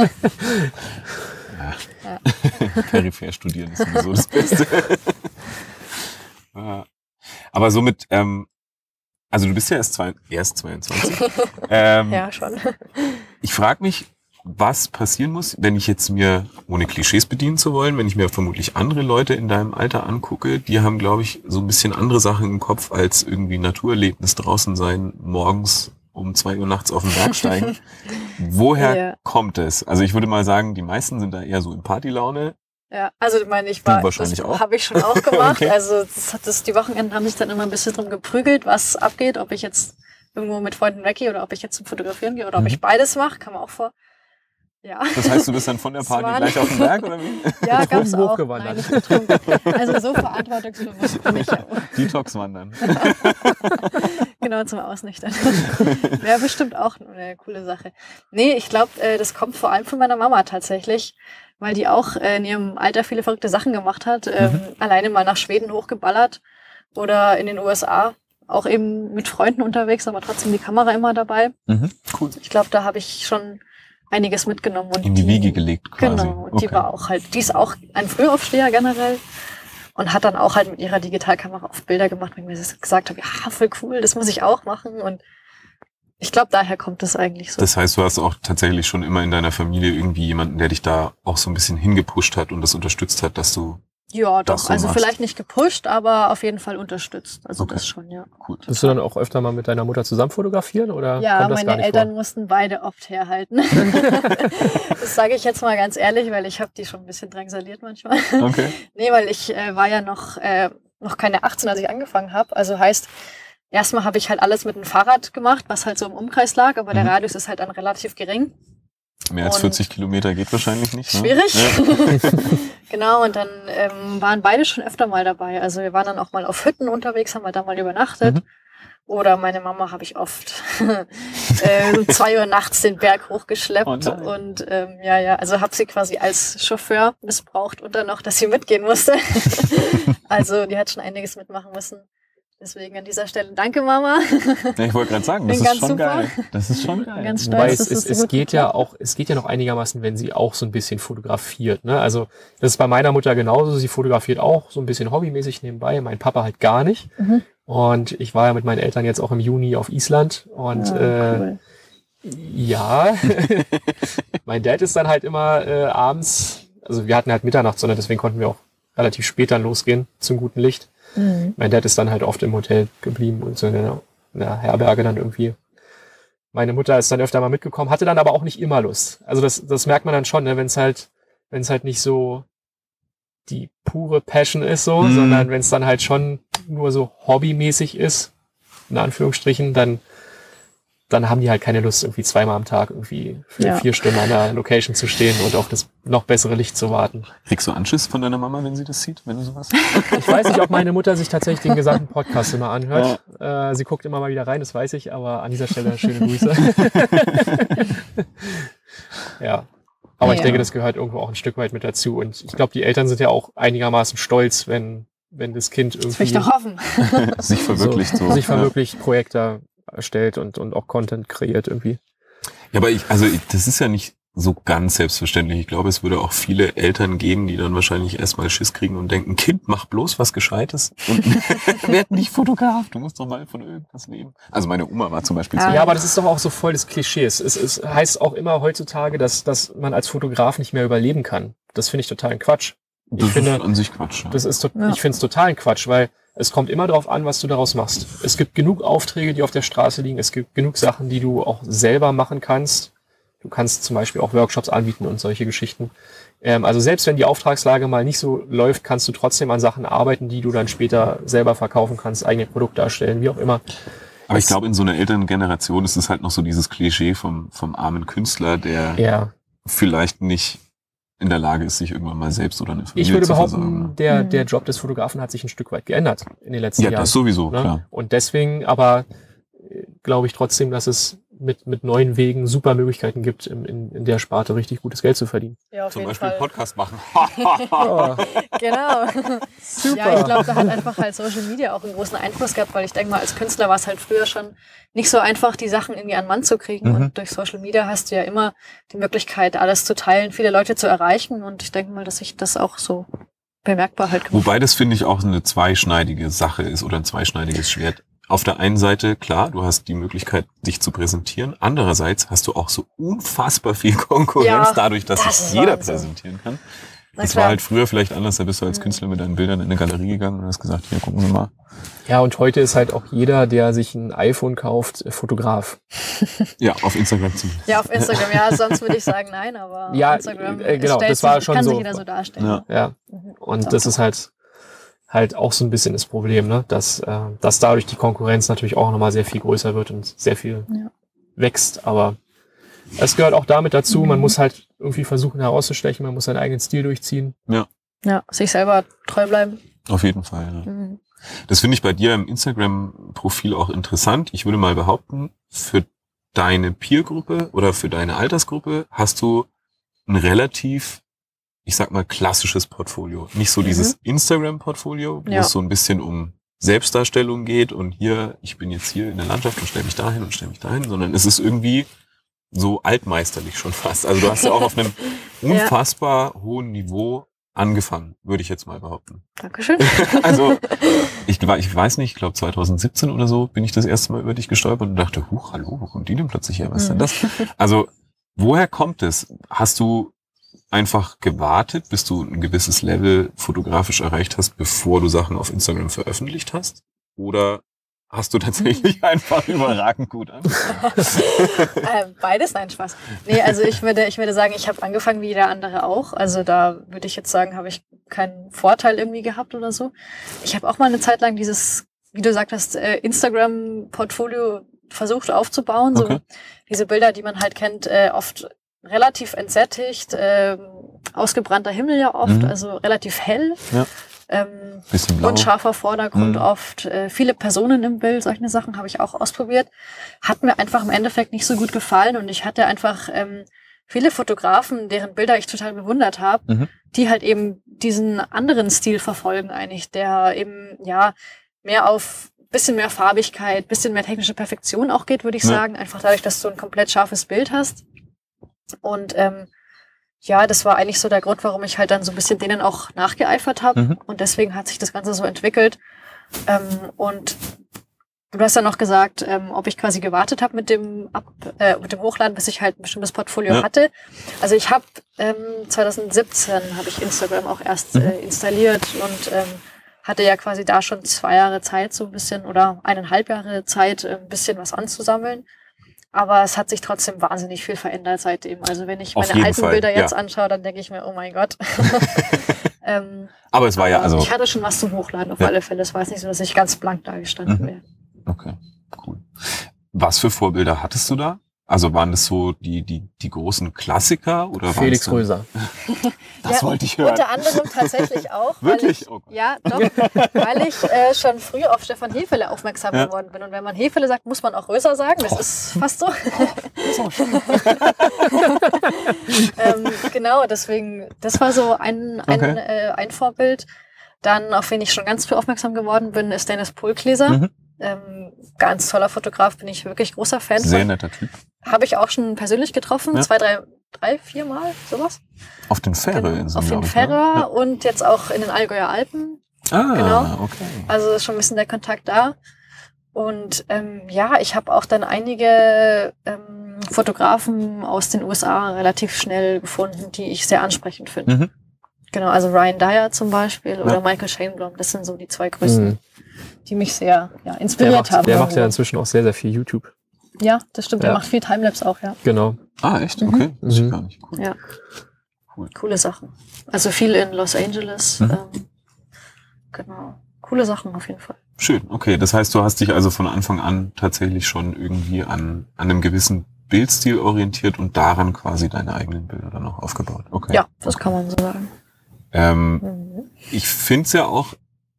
Peripher studieren ist sowieso das Beste. Ja. Aber somit, ähm, also du bist ja erst, zwei, erst zweiundzwanzig. ähm, Ja, schon. Ich frage mich, was passieren muss, wenn ich jetzt mir, ohne Klischees bedienen zu wollen, wenn ich mir vermutlich andere Leute in deinem Alter angucke, die haben, glaube ich, so ein bisschen andere Sachen im Kopf als irgendwie Naturerlebnis draußen sein, morgens um zwei Uhr nachts auf den Berg steigen. Woher Ja. kommt es? Also ich würde mal sagen, die meisten sind da eher so in Partylaune. Ja, also ich meine, ich war, Du wahrscheinlich das auch. habe ich schon auch gemacht. Okay. Also das hat das, die Wochenenden haben sich dann immer ein bisschen drum geprügelt, was abgeht, ob ich jetzt irgendwo mit Freunden weggehe oder ob ich jetzt zum Fotografieren gehe oder ob Mhm. ich beides mache, kam auch vor. Ja, Das heißt, du bist dann von der Das Party waren- gleich auf den Berg, oder wie? ja, Betrunken gab's auch. hochgewandert. Nein, nicht betrunken. Also so verantwortungsbewusst bin ich ja. Detox wandern. Genau, zum Ausnüchtern. Wäre bestimmt auch eine coole Sache. Nee, ich glaube, äh, das kommt vor allem von meiner Mama tatsächlich, weil die auch äh, in ihrem Alter viele verrückte Sachen gemacht hat. Ähm, alleine mal nach Schweden hochgeballert oder in den U S A. Auch eben mit Freunden unterwegs, aber trotzdem die Kamera immer dabei. Mhm. Cool. Ich glaube, da habe ich schon einiges mitgenommen. Und In die Wiege gelegt quasi. Genau, und Okay. die war auch halt, die ist auch ein Frühaufsteher generell und hat dann auch halt mit ihrer Digitalkamera auf Bilder gemacht, wenn ich mir das gesagt habe, ja, voll cool, das muss ich auch machen und ich glaube, daher kommt es eigentlich so. Das heißt, du hast auch tatsächlich schon immer in deiner Familie irgendwie jemanden, der dich da auch so ein bisschen hingepusht hat und das unterstützt hat, dass du ja, das doch, so also machst. vielleicht nicht gepusht, aber auf jeden Fall unterstützt. Also Okay. das schon, ja. cool. Wirst du dann auch öfter mal mit deiner Mutter zusammen fotografieren oder Ja, kommt das gar meine nicht Eltern vor? mussten beide oft herhalten. Das sage ich jetzt mal ganz ehrlich, weil ich habe die schon ein bisschen drangsaliert manchmal. Okay. Nee, weil ich äh, war ja noch, äh, noch keine achtzehn, als ich angefangen habe. Also heißt, erstmal habe ich halt alles mit dem Fahrrad gemacht, was halt so im Umkreis lag, aber Mhm. der Radius ist halt dann relativ gering. Mehr als Und- vierzig Kilometer geht wahrscheinlich nicht. Ne? Schwierig. Ja. Genau, und dann ähm, waren beide schon öfter mal dabei. Also wir waren dann auch mal auf Hütten unterwegs, haben wir da mal übernachtet. Mhm. Oder meine Mama habe ich oft äh, um zwei Uhr nachts den Berg hochgeschleppt. Oh nein. Und ähm, ja, ja, also habe sie quasi als Chauffeur missbraucht und dann noch, dass sie mitgehen musste. Also die hat schon einiges mitmachen müssen. Deswegen an dieser Stelle danke, Mama. Ja, ich wollte gerade sagen, das Bin ist schon super. geil. Das ist schon geil. Ganz stolz, Wobei es, dass es, das so es gut geht ja geklappt auch, es geht ja noch einigermaßen, wenn sie auch so ein bisschen fotografiert. Ne? Also das ist bei meiner Mutter genauso. Sie fotografiert auch so ein bisschen hobbymäßig nebenbei. Mein Papa halt gar nicht. Mhm. Und ich war ja mit meinen Eltern jetzt auch im Juni auf Island. Und Ja, äh, cool. ja, mein Dad ist dann halt immer äh, abends, also wir hatten halt Mitternachtssonne, deswegen konnten wir auch relativ spät dann losgehen zum guten Licht. Mhm. Mein Dad ist dann halt oft im Hotel geblieben und so in der, in der Herberge dann irgendwie. Meine Mutter ist dann öfter mal mitgekommen, hatte dann aber auch nicht immer Lust. Also das, das merkt man dann schon, ne, wenn es halt, wenn es halt nicht so die pure Passion ist, so, Mhm. sondern wenn es dann halt schon nur so hobbymäßig ist, in Anführungsstrichen, dann dann haben die halt keine Lust, irgendwie zweimal am Tag irgendwie für Ja. vier Stunden an der Location zu stehen und auf das noch bessere Licht zu warten. Kriegst du Anschiss von deiner Mama, wenn sie das sieht, wenn du sowas? Ich weiß nicht, ob meine Mutter sich tatsächlich den gesamten Podcast immer anhört. Äh, sie guckt immer mal wieder rein, das weiß ich, aber an dieser Stelle schöne Grüße. Ja. Aber ich Ja. denke, das gehört irgendwo auch ein Stück weit mit dazu. Und ich glaube, die Eltern sind ja auch einigermaßen stolz, wenn, wenn das Kind Das will ich irgendwie doch hoffen. Sich verwirklicht so. sich verwirklicht, Projekte erstellt und, und auch Content kreiert irgendwie. Ja, aber ich, also ich, das ist ja nicht so ganz selbstverständlich. Ich glaube, es würde auch viele Eltern geben, die dann wahrscheinlich erstmal Schiss kriegen und denken, Kind, mach bloß was Gescheites und werd nicht Fotograf. Du musst doch mal von irgendwas leben. Also meine Oma war zum Beispiel Ja. so. Ja, aber das ist doch auch so voll des Klischees. Es, es heißt auch immer heutzutage, dass, dass man als Fotograf nicht mehr überleben kann. Das finde ich totalen Quatsch. Ich Das finde, ist an sich Quatsch. Ja. das ist to- Ja. ich finde es totalen Quatsch, weil es kommt immer darauf an, was du daraus machst. Es gibt genug Aufträge, die auf der Straße liegen. Es gibt genug Sachen, die du auch selber machen kannst. Du kannst zum Beispiel auch Workshops anbieten und solche Geschichten. Ähm, also selbst wenn die Auftragslage mal nicht so läuft, kannst du trotzdem an Sachen arbeiten, die du dann später selber verkaufen kannst, eigene Produkte erstellen, wie auch immer. Aber ich Es- glaube, in so einer älteren Generation ist es halt noch so dieses Klischee vom, vom armen Künstler, der Ja. vielleicht nicht in der Lage ist, sich irgendwann mal selbst oder eine Familie Ich würde zu behaupten, versorgen. der, Mhm. der Job des Fotografen hat sich ein Stück weit geändert in den letzten Ja, Jahren. das sowieso, Ne? klar. Und deswegen aber äh, glaube ich trotzdem, dass es mit, mit neuen Wegen super Möglichkeiten gibt, in, in, in der Sparte richtig gutes Geld zu verdienen. Ja, auf Zum jeden Beispiel Fall. Podcast machen. Oh, Genau. super. Ja, ich glaube, da hat einfach halt Social Media auch einen großen Einfluss gehabt, weil ich denke mal, als Künstler war es halt früher schon nicht so einfach, die Sachen irgendwie an den Mann zu kriegen. Mhm. Und durch Social Media hast du ja immer die Möglichkeit, alles zu teilen, viele Leute zu erreichen. Und ich denke mal, dass sich das auch so bemerkbar halt gemacht Wobei das, finde ich, auch eine zweischneidige Sache ist oder ein zweischneidiges Schwert. Auf der einen Seite, klar, du hast die Möglichkeit, dich zu präsentieren. Andererseits hast du auch so unfassbar viel Konkurrenz Ja, dadurch, dass das sich ist jeder Wahnsinn. präsentieren kann. Na Das klar. war halt früher vielleicht anders. Da bist du als Mhm. Künstler mit deinen Bildern in eine Galerie gegangen und hast gesagt, hier, gucken Sie mal. Ja, und heute ist halt auch jeder, der sich ein iPhone kauft, Fotograf. Ja, auf Instagram zumindest. Ja, auf Instagram, ja, sonst würde ich sagen nein, aber Ja, auf Instagram äh, genau, stellt das war sich, schon kann so. sich jeder so darstellen. Ja. Ja. Mhm. Und Doch, das doch. ist halt halt auch so ein bisschen das Problem, ne? Dass, äh, dass dadurch die Konkurrenz natürlich auch nochmal sehr viel größer wird und sehr viel Ja. wächst. Aber es gehört auch damit dazu, Mhm. man muss halt irgendwie versuchen herauszustechen, man muss seinen eigenen Stil durchziehen. Ja, sich selber treu bleiben. Auf jeden Fall, ja. Mhm. Das finde ich bei dir im Instagram-Profil auch interessant. Ich würde mal behaupten, für deine Peergruppe oder für deine Altersgruppe hast du ein relativ, ich sag mal, klassisches Portfolio. Nicht so dieses Instagram-Portfolio, wo Ja. es so ein bisschen um Selbstdarstellung geht und hier, ich bin jetzt hier in der Landschaft und stelle mich dahin und stelle mich dahin, sondern es ist irgendwie so altmeisterlich schon fast. Also du hast ja auch auf einem unfassbar hohen Niveau angefangen, würde ich jetzt mal behaupten. Dankeschön. Also ich, ich weiß nicht, ich glaube zwanzig siebzehn oder so bin ich das erste Mal über dich gestolpert und dachte, huch, hallo, wo kommt die denn plötzlich her? Was ist denn das? Also woher kommt es? Hast du einfach gewartet, bis du ein gewisses Level fotografisch erreicht hast, bevor du Sachen auf Instagram veröffentlicht hast? Oder hast du tatsächlich einfach überragend gut angefangen? äh, beides, nein, Spaß. Nee, also ich würde, ich würde sagen, ich habe angefangen wie jeder andere auch. Also da würde ich jetzt sagen, habe ich keinen Vorteil irgendwie gehabt oder so. Ich habe auch mal eine Zeit lang dieses, wie du gesagt hast, äh, Instagram-Portfolio versucht aufzubauen. So Okay. diese Bilder, die man halt kennt, äh, oft relativ entsättigt, äh, ausgebrannter Himmel ja oft, Mhm. also relativ hell. Ja. Ähm, Bisschen blau. unscharfer Vordergrund Mhm. oft, äh, viele Personen im Bild, solche Sachen habe ich auch ausprobiert. Hat mir einfach im Endeffekt nicht so gut gefallen und ich hatte einfach ähm, viele Fotografen, deren Bilder ich total bewundert habe, Mhm. die halt eben diesen anderen Stil verfolgen eigentlich, der eben ja mehr auf bisschen mehr Farbigkeit, bisschen mehr technische Perfektion auch geht, würde ich Ja. sagen. Einfach dadurch, dass du ein komplett scharfes Bild hast. Und ähm, ja, das war eigentlich so der Grund, warum ich halt dann so ein bisschen denen auch nachgeeifert habe. Mhm. Und deswegen hat sich das Ganze so entwickelt. Ähm, und du hast ja noch gesagt, ähm, ob ich quasi gewartet habe mit dem Ab äh, mit dem Hochladen, bis ich halt ein bestimmtes Portfolio Ja. hatte. Also ich habe ähm, zwanzig siebzehn habe ich Instagram auch erst äh, installiert und ähm, hatte ja quasi da schon zwei Jahre Zeit, so ein bisschen, oder eineinhalb Jahre Zeit, äh, ein bisschen was anzusammeln. Aber es hat sich trotzdem wahnsinnig viel verändert seitdem. Also wenn ich Auf meine jeden alten Fall, Bilder jetzt ja. anschaue, dann denke ich mir, oh mein Gott. ähm, Aber es war ja, aber also, ich hatte schon was zum Hochladen auf Ja. alle Fälle. Es war jetzt nicht so, dass ich ganz blank da gestanden Mhm. wäre. okay, cool. Was für Vorbilder hattest du da? Also waren das so die, die, die großen Klassiker oder Felix waren es Röser. dann- Das Ja, wollte ich hören. Unter anderem tatsächlich auch. Wirklich? Weil Oh ich, Gott. ja, doch. Weil ich äh, schon früh auf Stefan Hefele aufmerksam Ja. geworden bin. Und wenn man Hefele sagt, muss man auch Röser sagen. Das ist fast so. ähm, genau, deswegen, das war so ein, ein, Okay. äh, ein Vorbild. Dann, auf wen ich schon ganz früh aufmerksam geworden bin, ist Dennis Pulkleser. Mhm. Ähm, ganz toller Fotograf, bin ich wirklich großer Fan Sehr von. netter Typ. Habe ich auch schon persönlich getroffen, Ja. zwei, drei, drei, vier Mal, sowas. Auf den Genau, Färöerinseln, auf den glaub ich, Ferrer ne? und jetzt auch in den Allgäuer Alpen. Ja. Ah, genau. okay. Also ist schon ein bisschen der Kontakt da. Und ähm, ja, ich habe auch dann einige ähm, Fotografen aus den U S A relativ schnell gefunden, die ich sehr ansprechend finde. Mhm. Genau, also Ryan Dyer zum Beispiel Ja. oder Michael Shaneblom, das sind so die zwei größten, Mhm. die mich sehr ja, Der, inspiriert macht, haben. der macht ja irgendwo. inzwischen auch sehr, sehr viel YouTube. Ja, das stimmt, der Ja. macht viel Timelapse auch, ja. Genau. Ah, echt? Mhm. Okay. Wusste ich Mhm. gar nicht. Cool. Ja. Cool. Coole Sachen. Also viel in Los Angeles. Mhm. Ähm, genau. Coole Sachen auf jeden Fall. Schön. Okay. Das heißt, du hast dich also von Anfang an tatsächlich schon irgendwie an, an einem gewissen Bildstil orientiert und daran quasi deine eigenen Bilder dann auch aufgebaut. Okay. Ja, das kann man so sagen. Ähm, Mhm. ich finde es ja auch,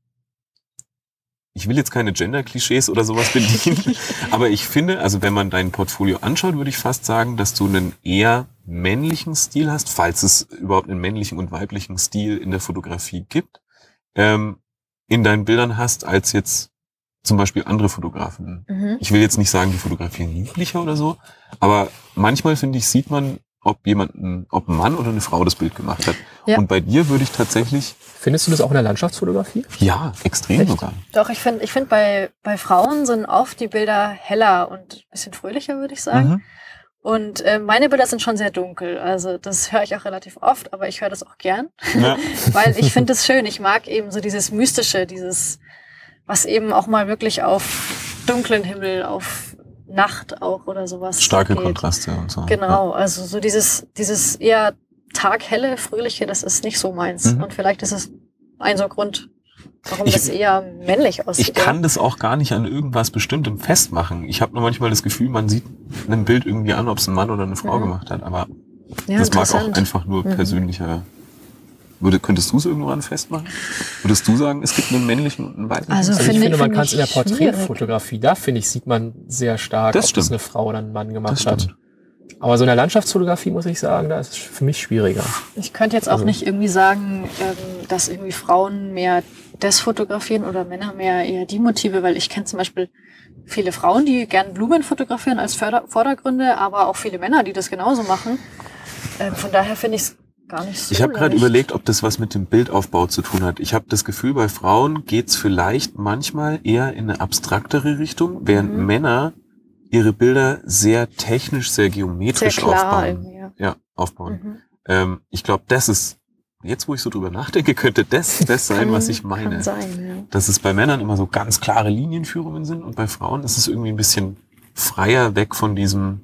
ich will jetzt keine Gender-Klischees oder sowas bedienen, aber ich finde, also wenn man dein Portfolio anschaut, würde ich fast sagen, dass du einen eher männlichen Stil hast, falls es überhaupt einen männlichen und weiblichen Stil in der Fotografie gibt, ähm, in deinen Bildern hast, als jetzt zum Beispiel andere Fotografen. Mhm. Ich will jetzt nicht sagen, die fotografieren lieblicher oder so, aber manchmal, finde ich, sieht man, ob jemand, ein, ob ein Mann oder eine Frau das Bild gemacht hat. Ja. Und bei dir würde ich tatsächlich, Findest du das auch in der Landschaftsfotografie? ja, extrem Echt? sogar. Doch, ich finde, ich find bei, bei Frauen sind oft die Bilder heller und ein bisschen fröhlicher, würde ich sagen. Mhm. Und äh, meine Bilder sind schon sehr dunkel. Also das höre ich auch relativ oft, aber ich höre das auch gern, Ja. weil ich finde es schön. Ich mag eben so dieses Mystische, dieses, was eben auch mal wirklich auf dunklen Himmel, auf Nacht auch oder sowas Starke geht. Kontraste und so. Genau, also so dieses, dieses eher taghelle, fröhliche, das ist nicht so meins. Mhm. Und vielleicht ist es ein so Grund, warum Ich- das eher männlich aussieht. Ich kann das auch gar nicht an irgendwas Bestimmtem festmachen. Ich habe nur manchmal das Gefühl, man sieht einem Bild irgendwie an, ob es ein Mann oder eine Frau Mhm. gemacht hat. Aber ja, das mag auch interessant. einfach nur Mhm. persönlicher. Würde, könntest du es irgendwann festmachen? Würdest du sagen, es gibt einen männlichen und einen weiblichen? Also, Also ich Finde- finde, man finde kann es in der ich schwierig. Porträtfotografie, da finde ich, sieht man sehr stark, Das ob stimmt. das eine Frau oder ein Mann gemacht Das hat. stimmt. Aber so in der Landschaftsfotografie muss ich sagen, da ist es für mich schwieriger. Ich könnte jetzt auch Also- nicht irgendwie sagen, ähm, dass irgendwie Frauen mehr das fotografieren oder Männer mehr eher die Motive, weil ich kenne zum Beispiel viele Frauen, die gern Blumen fotografieren als Förder- Vordergründe, aber auch viele Männer, die das genauso machen. Ähm, von daher finde ich es gar nicht so Ich habe gerade leicht. überlegt, ob das was mit dem Bildaufbau zu tun hat. Ich habe das Gefühl, bei Frauen geht's vielleicht manchmal eher in eine abstraktere Richtung, während Mhm. Männer ihre Bilder sehr technisch, sehr sehr geometrisch klar aufbauen. irgendwie. Ja. Ja, aufbauen. Mhm. Ähm, ich glaube, das ist, jetzt wo ich so drüber nachdenke, könnte das das sein, Kann- was ich meine. Kann sein, ja. Dass es bei Männern immer so ganz klare Linienführungen sind und bei Frauen ist es irgendwie ein bisschen freier weg von diesem,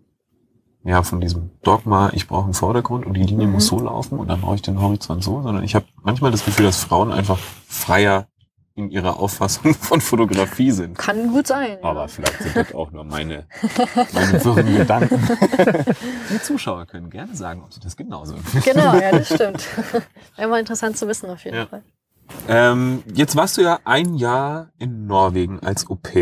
ja, von diesem Dogma, ich brauche einen Vordergrund und die Linie Mhm. muss so laufen und dann brauche ich den Horizont so, sondern ich habe manchmal das Gefühl, dass Frauen einfach freier in ihrer Auffassung von Fotografie sind. Kann gut sein. Aber ja. vielleicht sind das auch nur meine, meine wirren Gedanken. Die Zuschauer können gerne sagen, ob sie das genauso empfinden. Genau, ja, das stimmt. Wäre mal interessant zu wissen auf jeden Ja. Fall. Ähm, jetzt warst du ja ein Jahr in Norwegen als Au-pair.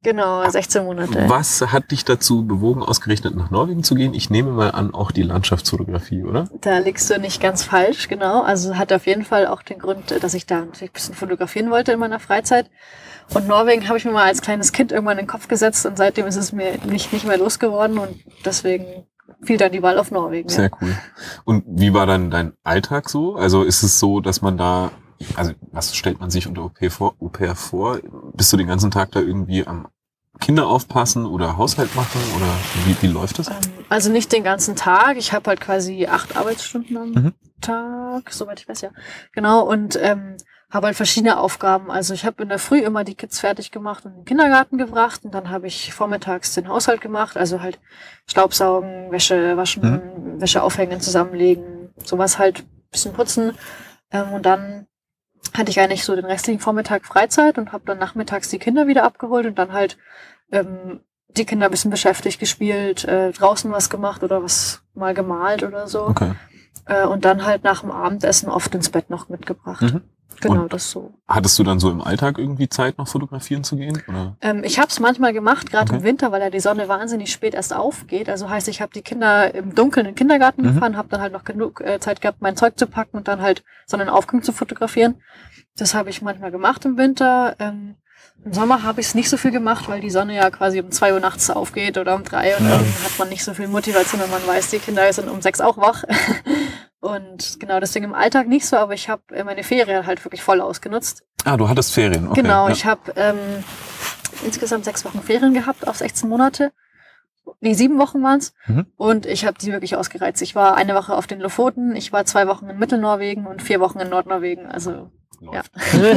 Genau, sechzehn Monate. Was hat dich dazu bewogen, ausgerechnet nach Norwegen zu gehen? Ich nehme mal an, auch die Landschaftsfotografie, oder? Da liegst du nicht ganz falsch, genau. Also hat auf jeden Fall auch den Grund, dass ich da natürlich ein bisschen fotografieren wollte in meiner Freizeit. Und Norwegen habe ich mir mal als kleines Kind irgendwann in den Kopf gesetzt und seitdem ist es mir nicht, nicht mehr losgeworden und deswegen fiel dann die Wahl auf Norwegen. Sehr ja. cool. Und wie war dann dein Alltag so? Also ist es so, dass man da, also was stellt man sich unter Au pair vor? Au pair vor? Bist du den ganzen Tag da irgendwie am Kinder aufpassen oder Haushalt machen oder wie, wie läuft das? Also nicht den ganzen Tag. Ich habe halt quasi acht Arbeitsstunden am Mhm. Tag, soweit ich weiß, ja. Genau, und ähm, habe halt verschiedene Aufgaben. Also ich habe in der Früh immer die Kids fertig gemacht und in den Kindergarten gebracht und dann habe ich vormittags den Haushalt gemacht, also halt Staubsaugen, Wäsche waschen, Mhm. Wäsche aufhängen, zusammenlegen, sowas halt, bisschen putzen. Ähm, und dann hatte ich eigentlich so den restlichen Vormittag Freizeit und habe dann nachmittags die Kinder wieder abgeholt und dann halt ähm, die Kinder ein bisschen beschäftigt, gespielt, äh, draußen was gemacht oder was mal gemalt oder so. Okay. Äh, und dann halt nach dem Abendessen oft ins Bett noch mitgebracht. Mhm. Genau, Und das so. Hattest du dann so im Alltag irgendwie Zeit, noch fotografieren zu gehen? Oder? Ähm, ich habe es manchmal gemacht, gerade Okay. im Winter, weil ja die Sonne wahnsinnig spät erst aufgeht. Also heißt, ich habe die Kinder im Dunkeln in den Kindergarten Mhm. gefahren, habe dann halt noch genug äh, Zeit gehabt, mein Zeug zu packen und dann halt Sonnenaufgang zu fotografieren. Das habe ich manchmal gemacht im Winter. Ähm, Im Sommer habe ich es nicht so viel gemacht, weil die Sonne ja quasi um zwei Uhr nachts aufgeht oder um drei und Ja. dann hat man nicht so viel Motivation, wenn man weiß, die Kinder sind um sechs auch wach. Und genau, deswegen im Alltag nicht so, aber ich habe meine Ferien halt wirklich voll ausgenutzt. Ah, du hattest Ferien, okay. Genau, ja. ich habe ähm, insgesamt sechs Wochen Ferien gehabt auf sechzehn Monate. Nee, sieben Wochen waren's. Mhm. Und ich habe die wirklich ausgereizt. Ich war eine Woche auf den Lofoten, ich war zwei Wochen in Mittelnorwegen und vier Wochen in Nordnorwegen. Also, Läuft.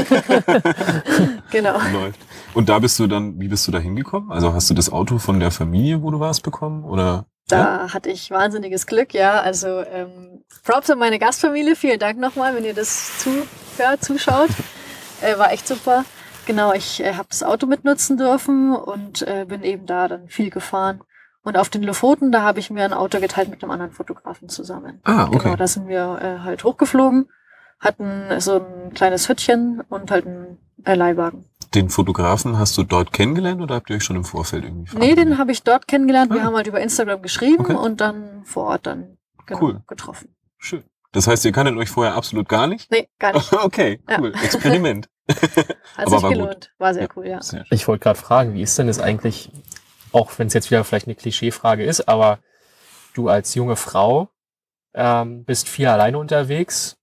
genau. Läuft. Und da bist du dann, wie bist du da hingekommen? Also hast du das Auto von der Familie, wo du warst, bekommen? Oder? Da Ja? hatte ich wahnsinniges Glück, ja. Also ähm, Props an meine Gastfamilie. Vielen Dank nochmal, wenn ihr das zuhört, zuschaut. Äh, war echt super. Genau, ich äh, habe das Auto mitnutzen dürfen und äh, bin eben da dann viel gefahren. Und auf den Lofoten, da habe ich mir ein Auto geteilt mit einem anderen Fotografen zusammen. Ah, okay. Genau, da sind wir äh, halt hochgeflogen, hatten so ein kleines Hüttchen und halt einen äh, Leihwagen. Den Fotografen hast du dort kennengelernt oder habt ihr euch schon im Vorfeld irgendwie Nee, den verabredet? habe ich dort kennengelernt. Wir Ah. haben halt über Instagram geschrieben Okay. und dann vor Ort dann genau, Cool. getroffen. Schön. Das heißt, ihr kanntet euch vorher absolut gar nicht? Nee, gar nicht. Okay, Ja. cool. Experiment. Hat Aber sich war gut. gelohnt. War sehr cool, ja. Sehr schön. Ich wollte gerade fragen, wie ist denn das eigentlich, auch wenn es jetzt wieder vielleicht eine Klischeefrage ist, aber du als junge Frau ähm, bist viel alleine unterwegs.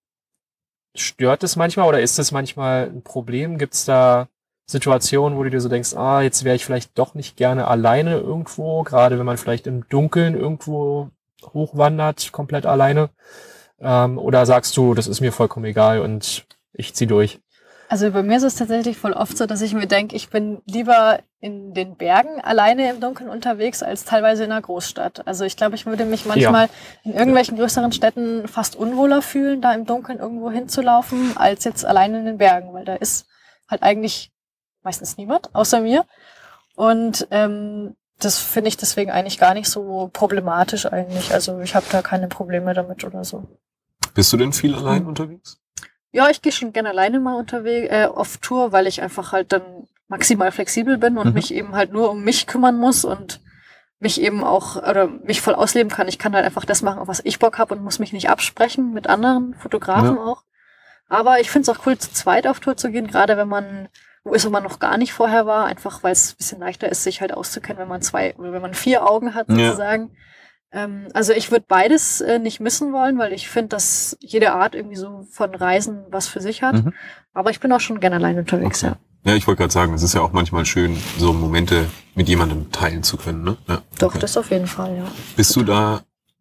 Stört es manchmal oder ist es manchmal ein Problem? Gibt es da Situationen, wo du dir so denkst, ah, jetzt wäre ich vielleicht doch nicht gerne alleine irgendwo, gerade wenn man vielleicht im Dunkeln irgendwo hochwandert, komplett alleine? Ähm, oder sagst du, das ist mir vollkommen egal und ich zieh durch? Also bei mir ist es tatsächlich voll oft so, dass ich mir denke, ich bin lieber in den Bergen alleine im Dunkeln unterwegs, als teilweise in einer Großstadt. Also ich glaube, ich würde mich manchmal in irgendwelchen größeren Städten fast unwohler fühlen, da im Dunkeln irgendwo hinzulaufen, als jetzt alleine in den Bergen, weil da ist halt eigentlich meistens niemand außer mir. Und ähm, das finde ich deswegen eigentlich gar nicht so problematisch eigentlich. Also ich habe da keine Probleme damit oder so. Bist du denn viel allein unterwegs? Ja, ich gehe schon gerne alleine mal unterwegs, äh, auf Tour, weil ich einfach halt dann maximal flexibel bin und Mhm. mich eben halt nur um mich kümmern muss und mich eben auch, oder mich voll ausleben kann. Ich kann halt einfach das machen, auf was ich Bock habe und muss mich nicht absprechen mit anderen Fotografen Ja. auch. Aber ich finde es auch cool, zu zweit auf Tour zu gehen, gerade wenn man wo ist, wo man noch gar nicht vorher war, einfach weil es ein bisschen leichter ist, sich halt auszukennen, wenn man zwei oder wenn man vier Augen hat Ja. sozusagen. Ähm, also ich würde beides äh, nicht missen wollen, weil ich finde, dass jede Art irgendwie so von Reisen was für sich hat. Mhm. Aber ich bin auch schon gerne allein unterwegs, Okay. ja. Ja, ich wollte gerade sagen, es ist ja auch manchmal schön, so Momente mit jemandem teilen zu können, ne? Ja. Doch, Okay. das auf jeden Fall, ja. Bist du da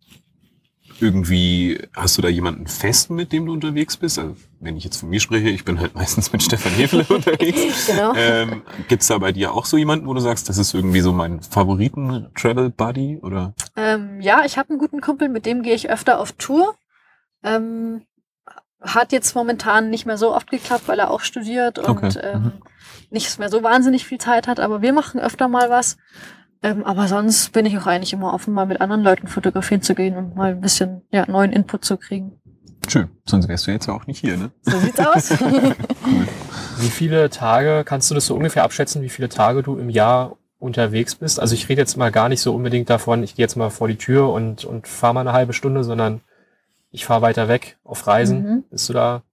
irgendwie, hast du da jemanden festen, mit dem du unterwegs bist? Also, wenn ich jetzt von mir spreche, ich bin halt meistens mit Stefan Hefele unterwegs. Genau. Ähm, gibt's da bei dir auch so jemanden, wo du sagst, das ist irgendwie so mein Favoriten-Travel-Buddy? Oder? Ähm, ja, ich habe einen guten Kumpel, mit dem gehe ich öfter auf Tour. Ähm, hat jetzt momentan nicht mehr so oft geklappt, weil er auch studiert und Okay. ähm, Mhm. nicht mehr so wahnsinnig viel Zeit hat. Aber wir machen öfter mal was. Ähm, aber sonst bin ich auch eigentlich immer offen, mal mit anderen Leuten fotografieren zu gehen und mal ein bisschen ja, neuen Input zu kriegen. Schön, sonst wärst du jetzt ja auch nicht hier, ne? So sieht's aus. Cool. Wie viele Tage, kannst du das so ungefähr abschätzen, wie viele Tage du im Jahr unterwegs bist? Also ich rede jetzt mal gar nicht so unbedingt davon, ich gehe jetzt mal vor die Tür und, und fahre mal eine halbe Stunde, sondern ich fahre weiter weg auf Reisen. Mhm. Bist du da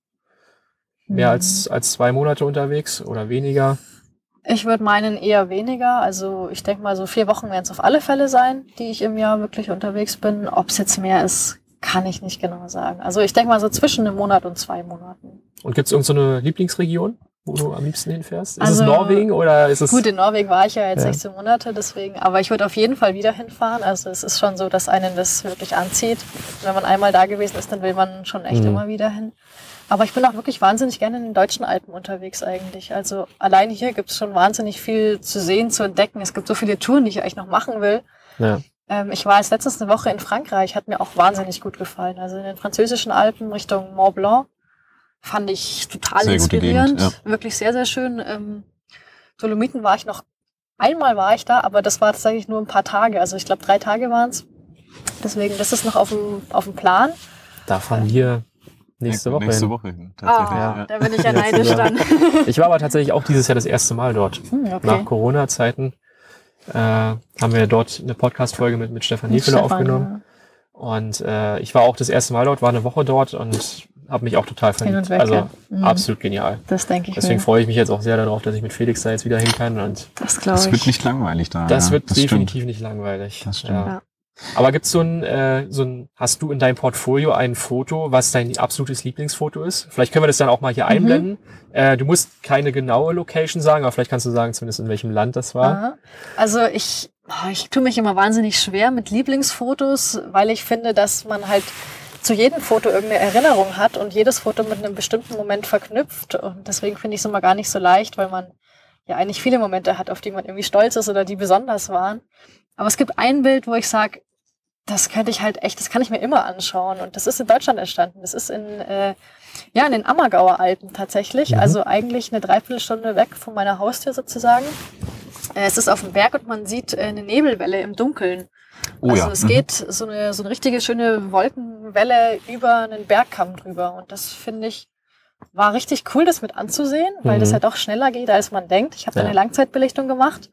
mehr Mhm. als, als zwei Monate unterwegs oder weniger? Ich würde meinen eher weniger. Also ich denke mal, so vier Wochen werden es auf alle Fälle sein, die ich im Jahr wirklich unterwegs bin. Ob es jetzt mehr ist, kann ich nicht genau sagen. Also ich denke mal so zwischen einem Monat und zwei Monaten. Und gibt es irgendeine so eine Lieblingsregion, wo du am liebsten hinfährst? Ist Also, es Norwegen oder ist es... Gut, in Norwegen war ich ja jetzt Ja. sechzehn Monate, deswegen, aber ich würde auf jeden Fall wieder hinfahren. Also es ist schon so, dass einen das wirklich anzieht. Wenn man einmal da gewesen ist, dann will man schon echt Mhm. immer wieder hin. Aber ich bin auch wirklich wahnsinnig gerne in den deutschen Alpen unterwegs eigentlich. Also allein hier gibt es schon wahnsinnig viel zu sehen, zu entdecken. Es gibt so viele Touren, die ich eigentlich noch machen will. Ja. Ähm, ich war jetzt letztens eine Woche in Frankreich, hat mir auch wahnsinnig gut gefallen. Also in den französischen Alpen Richtung Mont Blanc fand ich total Sehr gute inspirierend. Gegend, Wirklich sehr, sehr schön. Ähm, Dolomiten war ich noch, einmal war ich da, aber das war tatsächlich nur ein paar Tage. Also ich glaube drei Tage waren es. Deswegen, das ist noch auf dem, auf dem Plan. Da fahren wir nächste Woche Nächste hin. Woche hin, tatsächlich. Ah, ja. da bin ich ja Letztes neidisch Jahr. dann. Ich war aber tatsächlich auch dieses Jahr das erste Mal dort. Hm, okay. Nach Corona-Zeiten äh, haben wir dort eine Podcast-Folge mit, mit Stefan Niefele Stefan, aufgenommen. Und äh, ich war auch das erste Mal dort, war eine Woche dort und habe mich auch total Hin und verliebt. weg, Also ja. Mhm. absolut genial. Das denke ich Deswegen mir. freue ich mich jetzt auch sehr darauf, dass ich mit Felix da jetzt wieder hin kann. Und Das glaube Das ich. wird nicht langweilig da. das ja. wird das definitiv Stimmt. nicht langweilig. Das stimmt. Ja. Ja. Aber gibt's so ein, äh, so ein, hast du in deinem Portfolio ein Foto, was dein absolutes Lieblingsfoto ist? Vielleicht können wir das dann auch mal hier Mhm. einblenden. Äh, du musst keine genaue Location sagen, aber vielleicht kannst du sagen, zumindest in welchem Land das war. Aha. Also ich, oh, ich tue mich immer wahnsinnig schwer mit Lieblingsfotos, weil ich finde, dass man halt zu jedem Foto irgendeine Erinnerung hat und jedes Foto mit einem bestimmten Moment verknüpft. Und deswegen finde ich es immer gar nicht so leicht, weil man ja eigentlich viele Momente hat, auf die man irgendwie stolz ist oder die besonders waren. Aber es gibt ein Bild, wo ich sage, das könnte ich halt echt, das kann ich mir immer anschauen. Und das ist in Deutschland entstanden. Das ist in, äh, ja, in den Ammergauer Alpen tatsächlich. Mhm. Also eigentlich eine Dreiviertelstunde weg von meiner Haustür sozusagen. Äh, es ist auf dem Berg und man sieht äh, eine Nebelwelle im Dunkeln. Oh also ja. es Mhm. geht so eine, so eine richtige schöne Wolkenwelle über einen Bergkamm drüber. Und das finde ich, war richtig cool, das mit anzusehen, weil Mhm. das ja doch schneller geht, als man denkt. Ich habe da Ja. eine Langzeitbelichtung gemacht.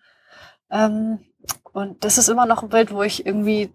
Ähm, und das ist immer noch ein Bild, wo ich irgendwie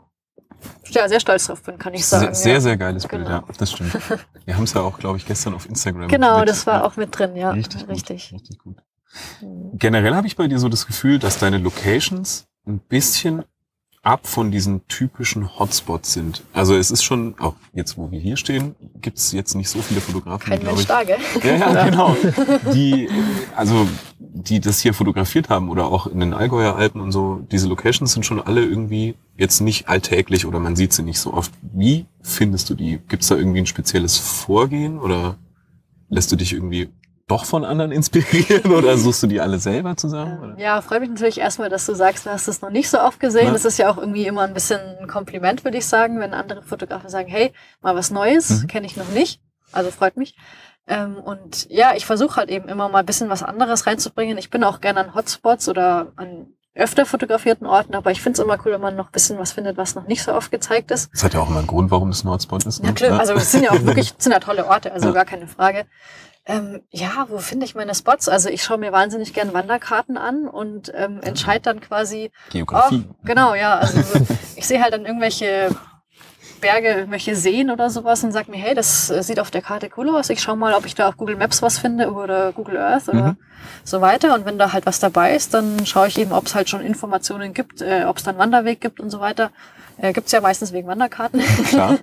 ja, sehr stolz drauf bin, kann ich sagen. Sehr, sehr, ja. sehr geiles Bild, Genau. ja, das stimmt. Wir haben es ja auch, glaube ich, gestern auf Instagram. Genau, mit- das war ja, auch mit drin, ja. richtig, Richtig. Gut, richtig gut. Mhm. Generell habe ich bei dir so das Gefühl, dass deine Locations ein bisschen ab von diesen typischen Hotspots sind. Also es ist schon, auch jetzt wo wir hier stehen, gibt es jetzt nicht so viele Fotografen, Kein die, glaube Mensch ich, da, gell? ja, ja, genau, die, also die das hier fotografiert haben oder auch in den Allgäuer Alpen und so, diese Locations sind schon alle irgendwie jetzt nicht alltäglich oder man sieht sie nicht so oft. Wie findest du die? Gibt es da irgendwie ein spezielles Vorgehen oder lässt du dich irgendwie doch von anderen inspirieren oder suchst du die alle selber zusammen? Ähm, Oder? Ja, freut mich natürlich erstmal, dass du sagst, du hast es noch nicht so oft gesehen. Ja. Das ist ja auch irgendwie immer ein bisschen ein Kompliment, würde ich sagen, wenn andere Fotografen sagen, hey, mal was Neues, Mhm. kenne ich noch nicht. Also freut mich. Ähm, und ja, ich versuche halt eben immer mal ein bisschen was anderes reinzubringen. Ich bin auch gerne an Hotspots oder an öfter fotografierten Orten, aber ich finde es immer cool, wenn man noch ein bisschen was findet, was noch nicht so oft gezeigt ist. Das hat ja auch immer einen Grund, warum es ein Hotspot ist. Ne? Ja, klar, also es sind ja auch wirklich, es sind ja tolle Orte, also Ja. gar keine Frage. Ähm, ja, wo finde ich meine Spots? Also ich schaue mir wahnsinnig gern Wanderkarten an und ähm, entscheide dann quasi, Geografie. oh, genau, ja, also so, ich sehe halt dann irgendwelche Berge, irgendwelche Seen oder sowas und sage mir, hey, das äh, sieht auf der Karte cool aus. Ich schaue mal, ob ich da auf Google Maps was finde oder Google Earth oder Mhm. so weiter. Und wenn da halt was dabei ist, dann schaue ich eben, ob es halt schon Informationen gibt, äh, ob es da einen Wanderweg gibt und so weiter. Äh, gibt's ja meistens wegen Wanderkarten. Klar.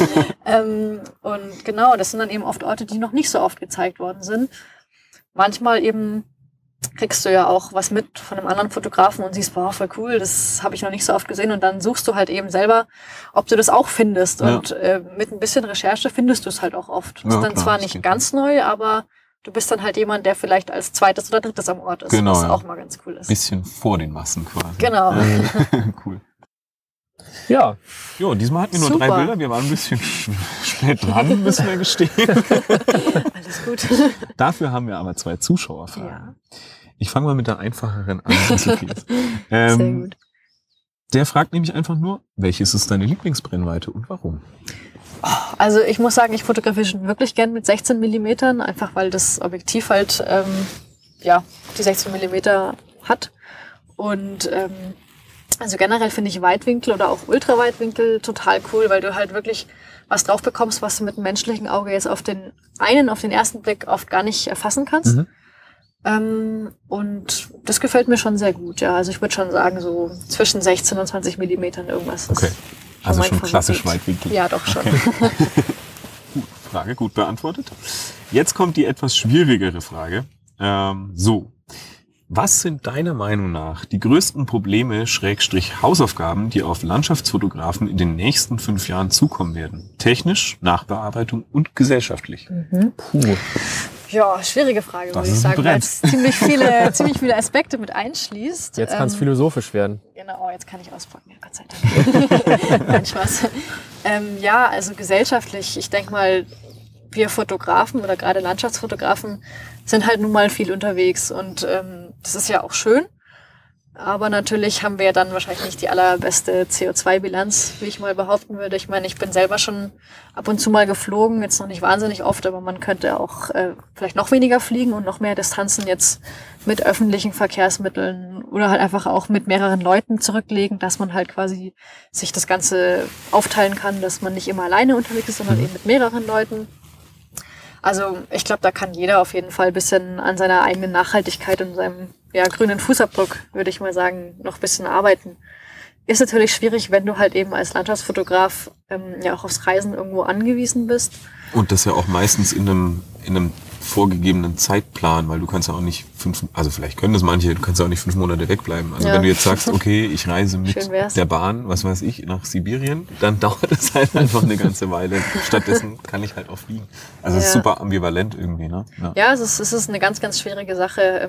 ähm, und genau, das sind dann eben oft Orte, die noch nicht so oft gezeigt worden sind. Manchmal eben kriegst du ja auch was mit von einem anderen Fotografen und siehst, boah, voll cool, das habe ich noch nicht so oft gesehen. Und dann suchst du halt eben selber, ob du das auch findest. Ja. Und äh, mit ein bisschen Recherche findest du es halt auch oft. Ja, ist dann klar, zwar das nicht geht. ganz neu, aber du bist dann halt jemand, der vielleicht als zweites oder drittes am Ort ist, Genau, was ja. auch mal ganz cool ist. Bisschen vor den Massen quasi. Genau. Ja. Cool. Ja, Jo, diesmal hatten wir nur Super. drei Bilder. Wir waren ein bisschen spät dran, müssen wir gestehen. Alles gut. Dafür haben wir aber zwei Zuschauerfragen. Ja. Ich fange mal mit der einfacheren an, wenn es okay ist. Ähm, Sehr gut. Der fragt nämlich einfach nur, welches ist deine Lieblingsbrennweite und warum? Also ich muss sagen, ich fotografiere schon wirklich gern mit sechzehn Millimetern, einfach weil das Objektiv halt ähm, ja die sechzehn Millimeter hat. Und ähm, also generell finde ich Weitwinkel oder auch Ultraweitwinkel total cool, weil du halt wirklich was drauf bekommst, was du mit dem menschlichen Auge jetzt auf den einen, auf den ersten Blick oft gar nicht erfassen kannst. Mhm. Ähm, und das gefällt mir schon sehr gut, ja. Also ich würde schon sagen, so zwischen sechzehn und zwanzig Millimetern irgendwas. Okay. Also schon klassisch Weitwinkel. Ja, doch schon. Okay. Gut, Frage gut beantwortet. Jetzt kommt die etwas schwierigere Frage. Ähm, so. Was sind deiner Meinung nach die größten Probleme, Schrägstrich Hausaufgaben, die auf Landschaftsfotografen in den nächsten fünf Jahren zukommen werden? Technisch, Nachbearbeitung und gesellschaftlich. Mhm. Puh. Ja, schwierige Frage, würde ich sagen, weil es ziemlich viele, ziemlich viele Aspekte mit einschließt. Jetzt kann es ähm, philosophisch werden. Genau, jetzt kann ich auspacken, ja, Gott sei Dank. Nein, Spaß. Ähm, ja, also gesellschaftlich, ich denke mal, wir Fotografen oder gerade Landschaftsfotografen sind halt nun mal viel unterwegs und ähm, das ist ja auch schön. Aber natürlich haben wir ja dann wahrscheinlich nicht die allerbeste C O zwei Bilanz, wie ich mal behaupten würde. Ich meine, ich bin selber schon ab und zu mal geflogen, jetzt noch nicht wahnsinnig oft, aber man könnte auch äh, vielleicht noch weniger fliegen und noch mehr Distanzen jetzt mit öffentlichen Verkehrsmitteln oder halt einfach auch mit mehreren Leuten zurücklegen, dass man halt quasi sich das Ganze aufteilen kann, dass man nicht immer alleine unterwegs ist, sondern mhm. eben mit mehreren Leuten. Also ich glaube, da kann jeder auf jeden Fall ein bisschen an seiner eigenen Nachhaltigkeit und seinem ja, grünen Fußabdruck, würde ich mal sagen, noch ein bisschen arbeiten. Ist natürlich schwierig, wenn du halt eben als Landschaftsfotograf ähm, ja auch aufs Reisen irgendwo angewiesen bist. Und das ja auch meistens in einem, in einem vorgegebenen Zeitplan, weil du kannst ja auch nicht fünf, also vielleicht können das manche, du kannst ja auch nicht fünf Monate wegbleiben. Also ja. wenn du jetzt sagst, okay, ich reise mit der Bahn, was weiß ich, nach Sibirien, dann dauert es halt einfach eine ganze Weile. Stattdessen kann ich halt auch fliegen. Also es ja. ist super ambivalent irgendwie, ne? Ja, ja es, ist, es ist eine ganz, ganz schwierige Sache.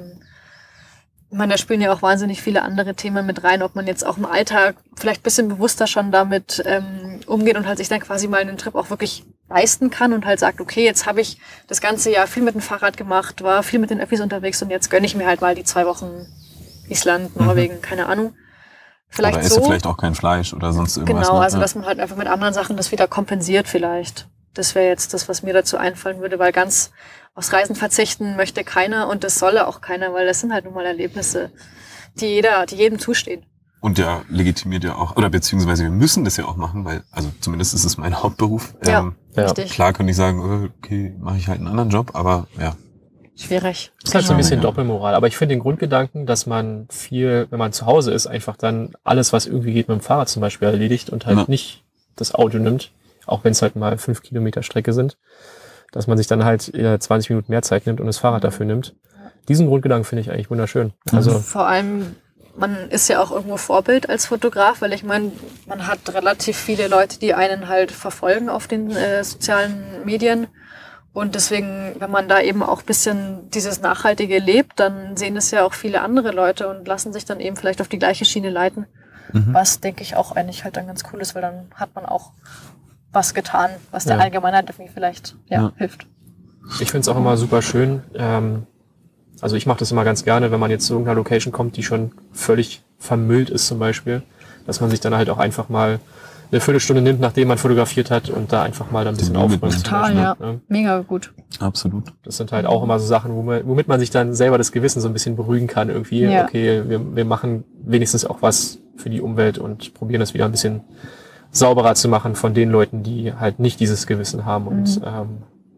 Ich meine, da spielen ja auch wahnsinnig viele andere Themen mit rein, ob man jetzt auch im Alltag vielleicht ein bisschen bewusster schon damit ähm, umgeht und halt sich dann quasi mal einen Trip auch wirklich leisten kann und halt sagt, okay, jetzt habe ich das ganze Jahr viel mit dem Fahrrad gemacht, war viel mit den Öffis unterwegs und jetzt gönne ich mir halt mal die zwei Wochen Island, Norwegen, mhm. keine Ahnung. Vielleicht oder esse so, vielleicht auch kein Fleisch oder sonst irgendwas. Genau, also dass man halt einfach mit anderen Sachen das wieder kompensiert vielleicht. Das wäre jetzt das, was mir dazu einfallen würde, weil ganz aufs Reisen verzichten möchte keiner und das solle auch keiner, weil das sind halt nun mal Erlebnisse, die jeder, die jedem zustehen. Und der legitimiert ja auch, oder beziehungsweise wir müssen das ja auch machen, weil, also zumindest ist es mein Hauptberuf. Ja, ähm, richtig. Klar könnte ich sagen, okay, mache ich halt einen anderen Job, aber ja. Schwierig. Das ist halt so ein bisschen Doppelmoral. Aber ich finde den Grundgedanken, dass man viel, wenn man zu Hause ist, einfach dann alles, was irgendwie geht, mit dem Fahrrad zum Beispiel erledigt und halt ja. nicht das Auto nimmt, auch wenn es halt mal fünf Kilometer Strecke sind, dass man sich dann halt zwanzig Minuten mehr Zeit nimmt und das Fahrrad dafür nimmt. Diesen Grundgedanken finde ich eigentlich wunderschön. Also vor allem, man ist ja auch irgendwo Vorbild als Fotograf, weil ich meine, man hat relativ viele Leute, die einen halt verfolgen auf den äh, sozialen Medien. Und deswegen, wenn man da eben auch ein bisschen dieses Nachhaltige lebt, dann sehen es ja auch viele andere Leute und lassen sich dann eben vielleicht auf die gleiche Schiene leiten. Mhm. Was, denke ich, auch eigentlich halt dann ganz cool ist, weil dann hat man auch was getan, was der ja. Allgemeinheit irgendwie vielleicht ja, ja. hilft. Ich finde es auch immer super schön. Ähm, also ich mache das immer ganz gerne, wenn man jetzt zu irgendeiner Location kommt, die schon völlig vermüllt ist zum Beispiel, dass man sich dann halt auch einfach mal eine Viertelstunde nimmt, nachdem man fotografiert hat und da einfach mal dann ein bisschen aufräumt. Total, ja. ja. Mega gut. Absolut. Das sind halt auch immer so Sachen, womit, womit man sich dann selber das Gewissen so ein bisschen beruhigen kann. Irgendwie, ja. okay, wir, wir machen wenigstens auch was für die Umwelt und probieren das wieder ein bisschen sauberer zu machen von den Leuten, die halt nicht dieses Gewissen haben und mhm. ähm,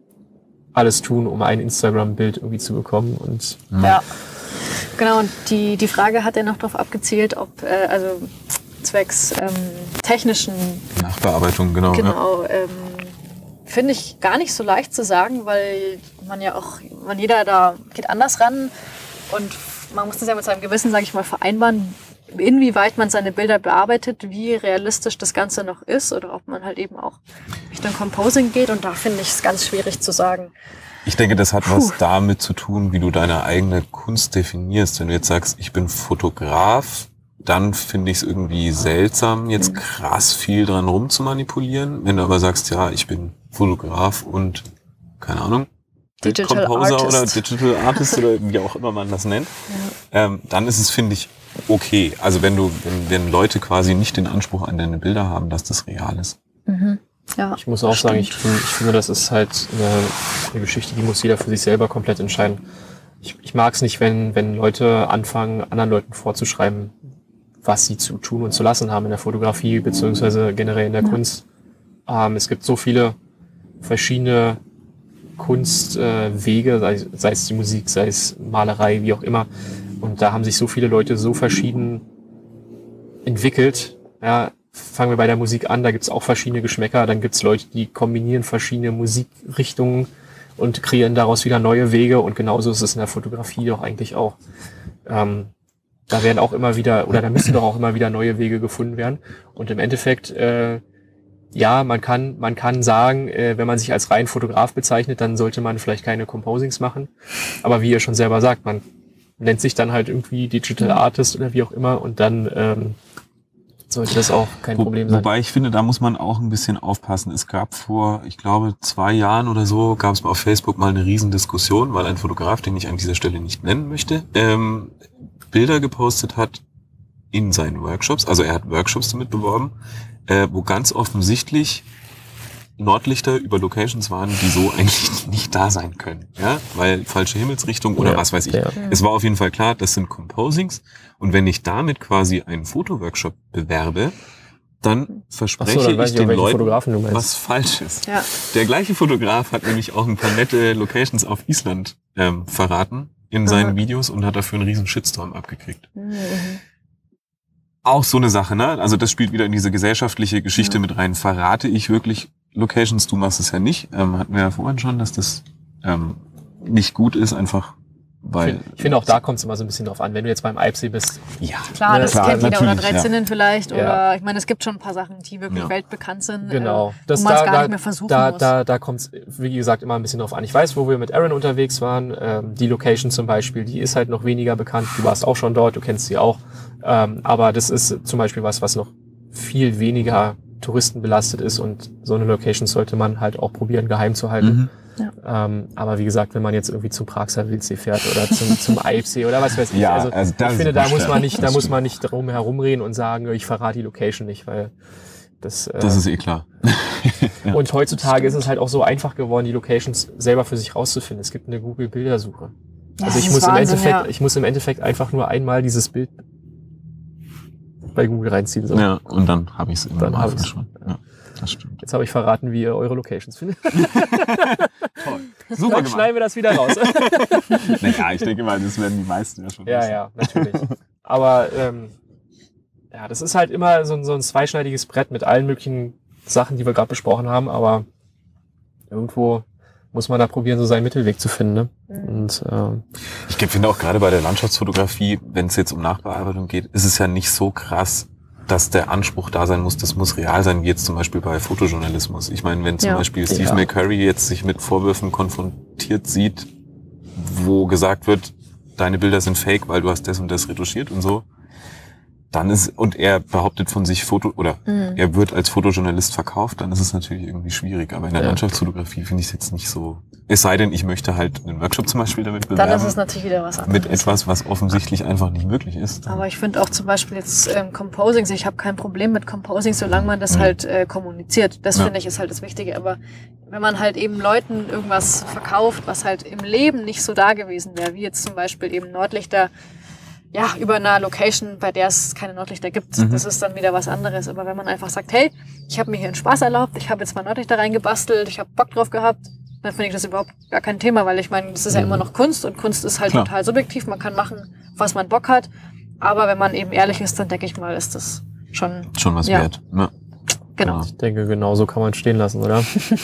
alles tun, um ein Instagram-Bild irgendwie zu bekommen. Und ja, genau. Und die, die Frage hat ja noch darauf abgezielt, ob, äh, also zwecks ähm, technischen Nachbearbeitung, genau. Genau, ja. ähm, finde ich gar nicht so leicht zu sagen, weil man ja auch, man jeder da geht anders ran und man muss das ja mit seinem Gewissen, sage ich mal, vereinbaren, inwieweit man seine Bilder bearbeitet, wie realistisch das Ganze noch ist oder ob man halt eben auch Richtung Composing geht und da finde ich es ganz schwierig zu sagen. Ich denke, das hat Puh. was damit zu tun, wie du deine eigene Kunst definierst. Wenn du jetzt sagst, ich bin Fotograf, dann finde ich es irgendwie seltsam, jetzt mhm. krass viel dran rumzumanipulieren. Wenn du aber sagst, ja, ich bin Fotograf und, keine Ahnung, Digital Composer Artist. oder Digital Artist oder wie auch immer man das nennt, ja. ähm, dann ist es, finde ich, okay. Also wenn du, wenn, wenn Leute quasi nicht den Anspruch an deine Bilder haben, dass das real ist. Mhm. Ja, Ich muss auch sagen, stimmt. ich, find, ich finde, das ist halt eine, eine Geschichte, die muss jeder für sich selber komplett entscheiden. Ich, ich mag es nicht, wenn, wenn Leute anfangen, anderen Leuten vorzuschreiben, was sie zu tun und zu lassen haben in der Fotografie, beziehungsweise generell in der Ja. Kunst. Ähm, es gibt so viele verschiedene Kunstwege, äh, Wege, sei, sei es die Musik, sei es Malerei, wie auch immer. Und da haben sich so viele Leute so verschieden entwickelt. Ja, fangen wir bei der Musik an, da gibt's auch verschiedene Geschmäcker. Dann gibt's Leute, die kombinieren verschiedene Musikrichtungen und kreieren daraus wieder neue Wege. Und genauso ist es in der Fotografie doch eigentlich auch. Ähm, da werden auch immer wieder, oder da müssen doch auch immer wieder neue Wege gefunden werden. Und im Endeffekt, äh, ja, man kann, man kann sagen, äh, wenn man sich als rein Fotograf bezeichnet, dann sollte man vielleicht keine Composings machen. Aber wie ihr schon selber sagt, man nennt sich dann halt irgendwie Digital Artist oder wie auch immer und dann ähm, sollte das auch kein Wo, Problem sein. Wobei ich finde, da muss man auch ein bisschen aufpassen. Es gab vor, ich glaube, zwei Jahren oder so, gab es mal auf Facebook mal eine Riesendiskussion, weil ein Fotograf, den ich an dieser Stelle nicht nennen möchte, ähm, Bilder gepostet hat in seinen Workshops. Also er hat Workshops damit beworben, äh, wo ganz offensichtlich Nordlichter über Locations waren, die so eigentlich nicht da sein können. Ja, weil falsche Himmelsrichtung oder Ja, was weiß ich. ja. Es war auf jeden Fall klar, das sind Composings. Und wenn ich damit quasi einen Fotoworkshop bewerbe, dann verspreche Ach so, dann weiß ich ich auch, den welchen Leuten Fotografen du meinst. was Falsches. Ja. Der gleiche Fotograf hat nämlich auch ein paar nette Locations auf Island ähm, verraten in seinen Aha. Videos und hat dafür einen riesen Shitstorm abgekriegt. Mhm. Auch so eine Sache, ne? Also das spielt wieder in diese gesellschaftliche Geschichte Ja. mit rein. Verrate ich wirklich Locations? Du machst es ja nicht. Ähm, hatten wir ja vorhin schon, dass das ähm, nicht gut ist, einfach weil... Ich finde auch da kommt es immer so ein bisschen drauf an. Wenn du jetzt beim Eibsee bist, Ja, Klar, Ja, das klar, kennt jeder oder natürlich, dreizehn vielleicht. Ja. Oder ich meine, es gibt schon ein paar Sachen, die wirklich Ja. weltbekannt sind, genau. äh, wo man es gar nicht mehr versuchen da, muss. Da, da kommt es, wie gesagt, immer ein bisschen drauf an. Ich weiß, wo wir mit Aaron unterwegs waren. Ähm, die Location zum Beispiel, die ist halt noch weniger bekannt. Du warst auch schon dort, du kennst sie auch. Ähm, aber das ist zum Beispiel was, was noch viel weniger touristenbelastet ist. Und so eine Location sollte man halt auch probieren, geheim zu halten. Mhm. Ähm, aber wie gesagt, wenn man jetzt irgendwie zum Praxer Wildsee fährt oder zum, zum Eibsee oder was weiß ich. Ja, also, also das ich ist finde, da muss bestimmt. man nicht, da Das muss stimmt. man nicht drum herumreden und sagen, ich verrate die Location nicht, weil das, äh, Das ist eh klar. ja. und heutzutage ist es halt auch so einfach geworden, die Locations selber für sich rauszufinden. Es gibt eine Google-Bildersuche. Ja, Also ich das muss ist im Wahnsinn, Endeffekt, ja. ich muss im Endeffekt einfach nur einmal dieses Bild bei Google reinziehen. So. Ja, und dann habe ich es im Dann hab Normalfall ich's. schon. Ja, das stimmt. Jetzt habe ich verraten, wie ihr eure Locations findet. Toll. Super Dann schneiden wir das wieder raus. Naja, ich denke mal, das werden die meisten ja schon Ja, wissen. ja, natürlich. Aber ähm, ja, das ist halt immer so ein, so ein zweischneidiges Brett mit allen möglichen Sachen, die wir gerade besprochen haben, aber irgendwo muss man da probieren, so seinen Mittelweg zu finden. Ne? Und ähm, Ich finde auch gerade bei der Landschaftsfotografie, wenn es jetzt um Nachbearbeitung geht, ist es ja nicht so krass, dass der Anspruch da sein muss, das muss real sein, wie jetzt zum Beispiel bei Fotojournalismus. Ich meine, wenn zum Ja. Beispiel Steve Ja. McCurry jetzt sich mit Vorwürfen konfrontiert sieht, wo gesagt wird, deine Bilder sind fake, weil du hast das und das retuschiert und so, dann ist, und er behauptet von sich Foto, oder Mhm. er wird als Fotojournalist verkauft, dann ist es natürlich irgendwie schwierig. Aber in der Ja. Landschaftsfotografie finde ich es jetzt nicht so. Es sei denn, ich möchte halt einen Workshop zum Beispiel damit Dann bewerben. ist es natürlich wieder was anderes. mit etwas, was offensichtlich einfach nicht möglich ist. Aber ich finde auch zum Beispiel jetzt ähm, Composings, ich habe kein Problem mit Composings, solange man das Mhm. halt äh, kommuniziert. Das Ja. finde ich ist halt das Wichtige. Aber wenn man halt eben Leuten irgendwas verkauft, was halt im Leben nicht so da gewesen wäre, wie jetzt zum Beispiel eben Nordlichter, ja, über einer Location, bei der es keine Nordlichter gibt, Mhm. das ist dann wieder was anderes. Aber wenn man einfach sagt, hey, ich habe mir hier einen Spaß erlaubt, ich habe jetzt mal Nordlichter reingebastelt, ich habe Bock drauf gehabt, dann finde ich das überhaupt gar kein Thema, weil ich meine, das ist ja immer noch Kunst und Kunst ist halt Klar. total subjektiv, man kann machen, was man Bock hat. Aber wenn man eben ehrlich ist, dann denke ich mal, ist das schon, Schon was Ja. wert. Ja. genau. ich denke, genau so kann man es stehen lassen, oder?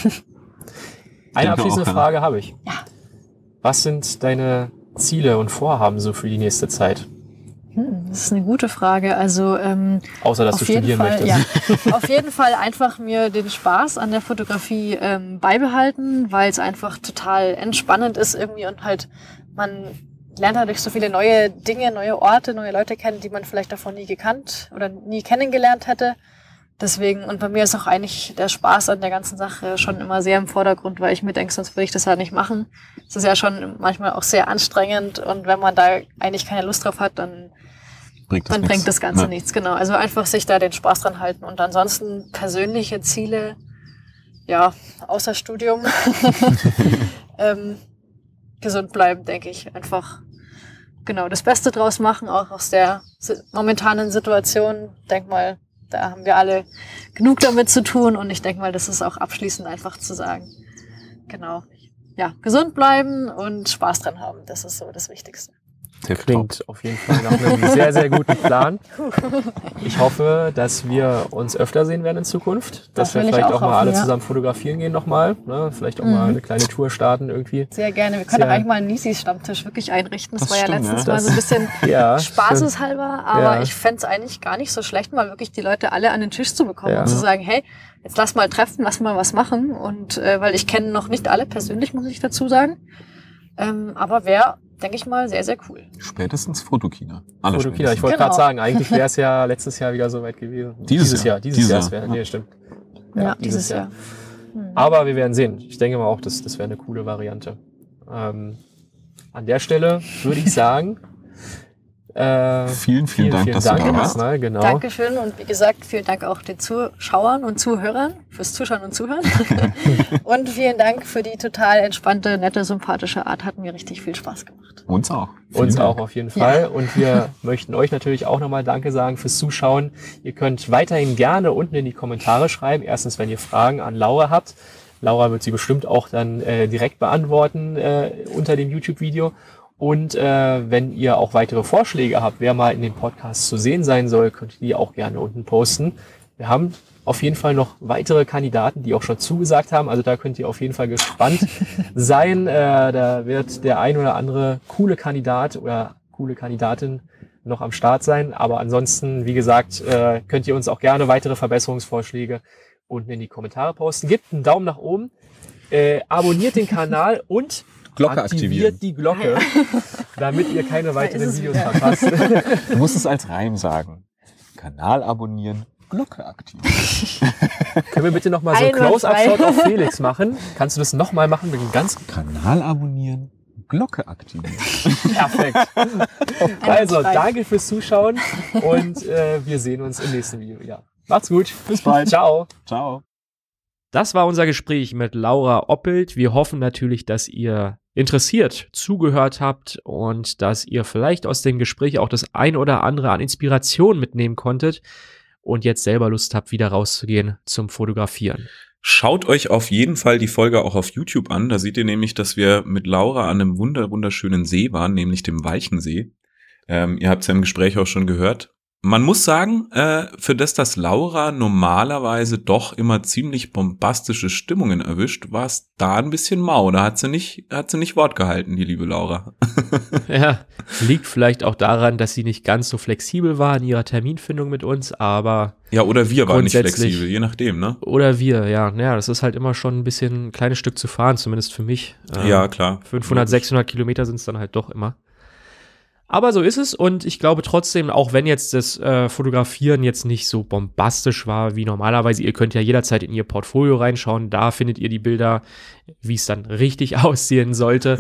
Eine denke abschließende auch, ja. Frage habe ich. Was sind deine Ziele und Vorhaben so für die nächste Zeit? Hm, das ist eine gute Frage. Also ähm, Außer, dass auf du jeden studieren Fall, möchtest. ja, auf jeden Fall einfach mir den Spaß an der Fotografie ähm, beibehalten, weil es einfach total entspannend ist irgendwie und halt man lernt dadurch so viele neue Dinge, neue Orte, neue Leute kennen, die man vielleicht davon nie gekannt oder nie kennengelernt hätte. Deswegen, und bei mir ist auch eigentlich der Spaß an der ganzen Sache schon immer sehr im Vordergrund, weil ich mir denke, sonst würde ich das ja nicht machen. Es ist ja schon manchmal auch sehr anstrengend und wenn man da eigentlich keine Lust drauf hat, dann Bringt das dann nichts. bringt das Ganze Ja. nichts, genau. Also einfach sich da den Spaß dran halten und ansonsten persönliche Ziele, ja, außer Studium, ähm, gesund bleiben, denke ich. Einfach, genau, das Beste draus machen, auch aus der si- momentanen Situation. Denk mal, da haben wir alle genug damit zu tun und ich denke mal, das ist auch abschließend einfach zu sagen. Genau. Ja, gesund bleiben und Spaß dran haben. Das ist so das Wichtigste. Klingt auf jeden Fall nach einem sehr, sehr guten Plan. Ich hoffe, dass wir uns öfter sehen werden in Zukunft. Dass Das wir will ich vielleicht auch auch mal hoffen, alle ja. zusammen fotografieren gehen nochmal. Ne? Vielleicht auch Mhm. mal eine kleine Tour starten irgendwie. Sehr gerne. Wir können Sehr- doch eigentlich mal einen Nisis-Stammtisch wirklich einrichten. Das, Das war ja stimmt, letztens ja. mal so ein bisschen Ja, spaßeshalber, aber Ja. ich fänd's eigentlich gar nicht so schlecht, mal wirklich die Leute alle an den Tisch zu bekommen Ja. und zu sagen, hey, jetzt lass mal treffen, lass mal was machen. Und äh, weil ich kenne noch nicht alle persönlich, muss ich dazu sagen. Ähm, aber wäre, denke ich mal, sehr, sehr cool. Spätestens Fotokina. Alle Fotokina. Ich wollte Genau. gerade sagen, eigentlich wäre es ja letztes Jahr wieder so weit gewesen. Dieses Jahr. Dieses Dieses Jahr. Jahr. Wär, nee, stimmt. Ja, dieses Jahr. Mhm. Aber wir werden sehen. Ich denke mal auch, das, das wäre eine coole Variante. Ähm, an der Stelle würde ich sagen, äh, Vielen, vielen Dank, dass du da warst. erstmal, genau. Dankeschön und wie gesagt, vielen Dank auch den Zuschauern und Zuhörern fürs Zuschauen und Zuhören. Und vielen Dank für die total entspannte, nette, sympathische Art. Hat mir richtig viel Spaß gemacht. Uns auch. Vielen Uns Dank. auch auf jeden Fall. Und wir möchten euch natürlich auch nochmal Danke sagen fürs Zuschauen. Ihr könnt weiterhin gerne unten in die Kommentare schreiben. Erstens, wenn ihr Fragen an Laura habt. Laura wird sie bestimmt auch dann äh, direkt beantworten äh, unter dem YouTube-Video. Und äh, wenn ihr auch weitere Vorschläge habt, wer mal in dem Podcast zu sehen sein soll, könnt ihr die auch gerne unten posten. Wir haben auf jeden Fall noch weitere Kandidaten, die auch schon zugesagt haben. Also da könnt ihr auf jeden Fall gespannt sein. Äh, da wird der ein oder andere coole Kandidat oder coole Kandidatin noch am Start sein. Aber ansonsten, wie gesagt, äh, könnt ihr uns auch gerne weitere Verbesserungsvorschläge unten in die Kommentare posten. Gebt einen Daumen nach oben, äh, abonniert den Kanal und Glocke aktiviert aktivieren. die Glocke, damit ihr keine weiteren ist es Videos wieder. verpasst. Du musst es als Reim sagen. Kanal abonnieren, Glocke aktivieren. Können wir bitte nochmal so einen Einwandfrei. Close-Up-Shot auf Felix machen? Kannst du das nochmal machen mit dem ganz Kanal abonnieren, Glocke aktivieren. perfekt? Also, Einwandfrei. danke fürs Zuschauen und äh, wir sehen uns im nächsten Video wieder. Macht's gut. Bis bald. Ciao. Ciao. Das war unser Gespräch mit Laura Oppelt. Wir hoffen natürlich, dass ihr interessiert zugehört habt und dass ihr vielleicht aus dem Gespräch auch das ein oder andere an Inspiration mitnehmen konntet und jetzt selber Lust habt, wieder rauszugehen zum Fotografieren. Schaut euch auf jeden Fall die Folge auch auf YouTube an. Da seht ihr nämlich, dass wir mit Laura an einem wunder wunderschönen See waren, nämlich dem Walchensee. Ähm, ihr habt es ja im Gespräch auch schon gehört. Man muss sagen, äh, für das, dass Laura normalerweise doch immer ziemlich bombastische Stimmungen erwischt, war es da ein bisschen mau. Da hat sie nicht, hat sie nicht Wort gehalten, die liebe Laura. Ja, liegt vielleicht auch daran, dass sie nicht ganz so flexibel war in ihrer Terminfindung mit uns, aber Ja, oder wir waren nicht Grundsätzlich- flexibel, je nachdem, ne? oder wir, ja, naja, das ist halt immer schon ein bisschen ein kleines Stück zu fahren, zumindest für mich. Ähm, Ja, klar. fünfhundert, sechshundert Kilometer sind es dann halt doch immer. Aber so ist es und ich glaube trotzdem, auch wenn jetzt das äh, Fotografieren jetzt nicht so bombastisch war wie normalerweise, ihr könnt ja jederzeit in ihr Portfolio reinschauen, da findet ihr die Bilder, wie es dann richtig aussehen sollte.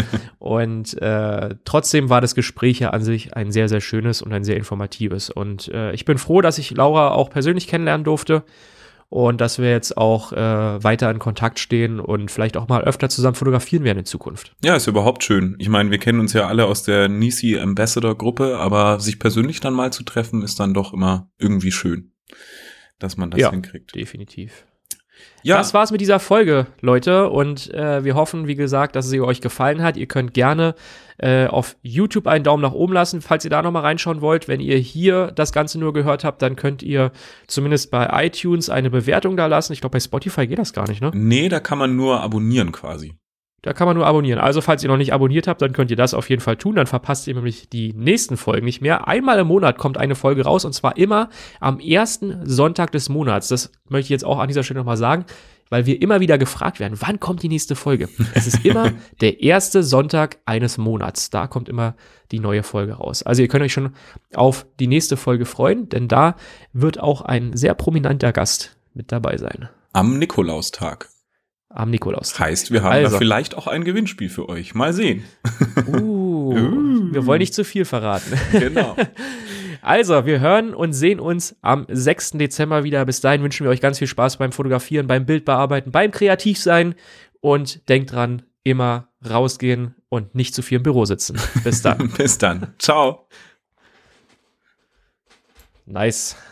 Und äh, trotzdem war das Gespräch ja an sich ein sehr, sehr schönes und ein sehr informatives. Und äh, ich bin froh, dass ich Laura auch persönlich kennenlernen durfte. Und dass wir jetzt auch äh, weiter in Kontakt stehen und vielleicht auch mal öfter zusammen fotografieren werden in Zukunft. Ja, ist überhaupt schön. Ich meine, wir kennen uns ja alle aus der Nisi Ambassador Gruppe, aber sich persönlich dann mal zu treffen, ist dann doch immer irgendwie schön, dass man das Ja. hinkriegt. Definitiv. Ja, Das war's mit dieser Folge, Leute. Und äh, wir hoffen, wie gesagt, dass sie euch gefallen hat. Ihr könnt gerne äh, auf YouTube einen Daumen nach oben lassen, falls ihr da nochmal reinschauen wollt. Wenn ihr hier das Ganze nur gehört habt, dann könnt ihr zumindest bei iTunes eine Bewertung da lassen. Ich glaube, bei Spotify geht das gar nicht, ne? nee, da kann man nur abonnieren quasi. Da kann man nur abonnieren. Also, falls ihr noch nicht abonniert habt, dann könnt ihr das auf jeden Fall tun. Dann verpasst ihr nämlich die nächsten Folgen nicht mehr. Einmal im Monat kommt eine Folge raus und zwar immer am ersten Sonntag des Monats. Das möchte ich jetzt auch an dieser Stelle nochmal sagen, weil wir immer wieder gefragt werden, wann kommt die nächste Folge? Es ist immer der erste Sonntag eines Monats. Da kommt immer die neue Folge raus. Also ihr könnt euch schon auf die nächste Folge freuen, denn da wird auch ein sehr prominenter Gast mit dabei sein. Am Nikolaustag. Am Nikolaus. Heißt, wir haben Also. da vielleicht auch ein Gewinnspiel für euch. Mal sehen. Uh, wir wollen nicht zu viel verraten. Genau. Also, wir hören und sehen uns am sechsten Dezember wieder. Bis dahin wünschen wir euch ganz viel Spaß beim Fotografieren, beim Bildbearbeiten, beim Kreativsein und denkt dran, immer rausgehen und nicht zu viel im Büro sitzen. Bis dann. Bis dann. Ciao. Nice.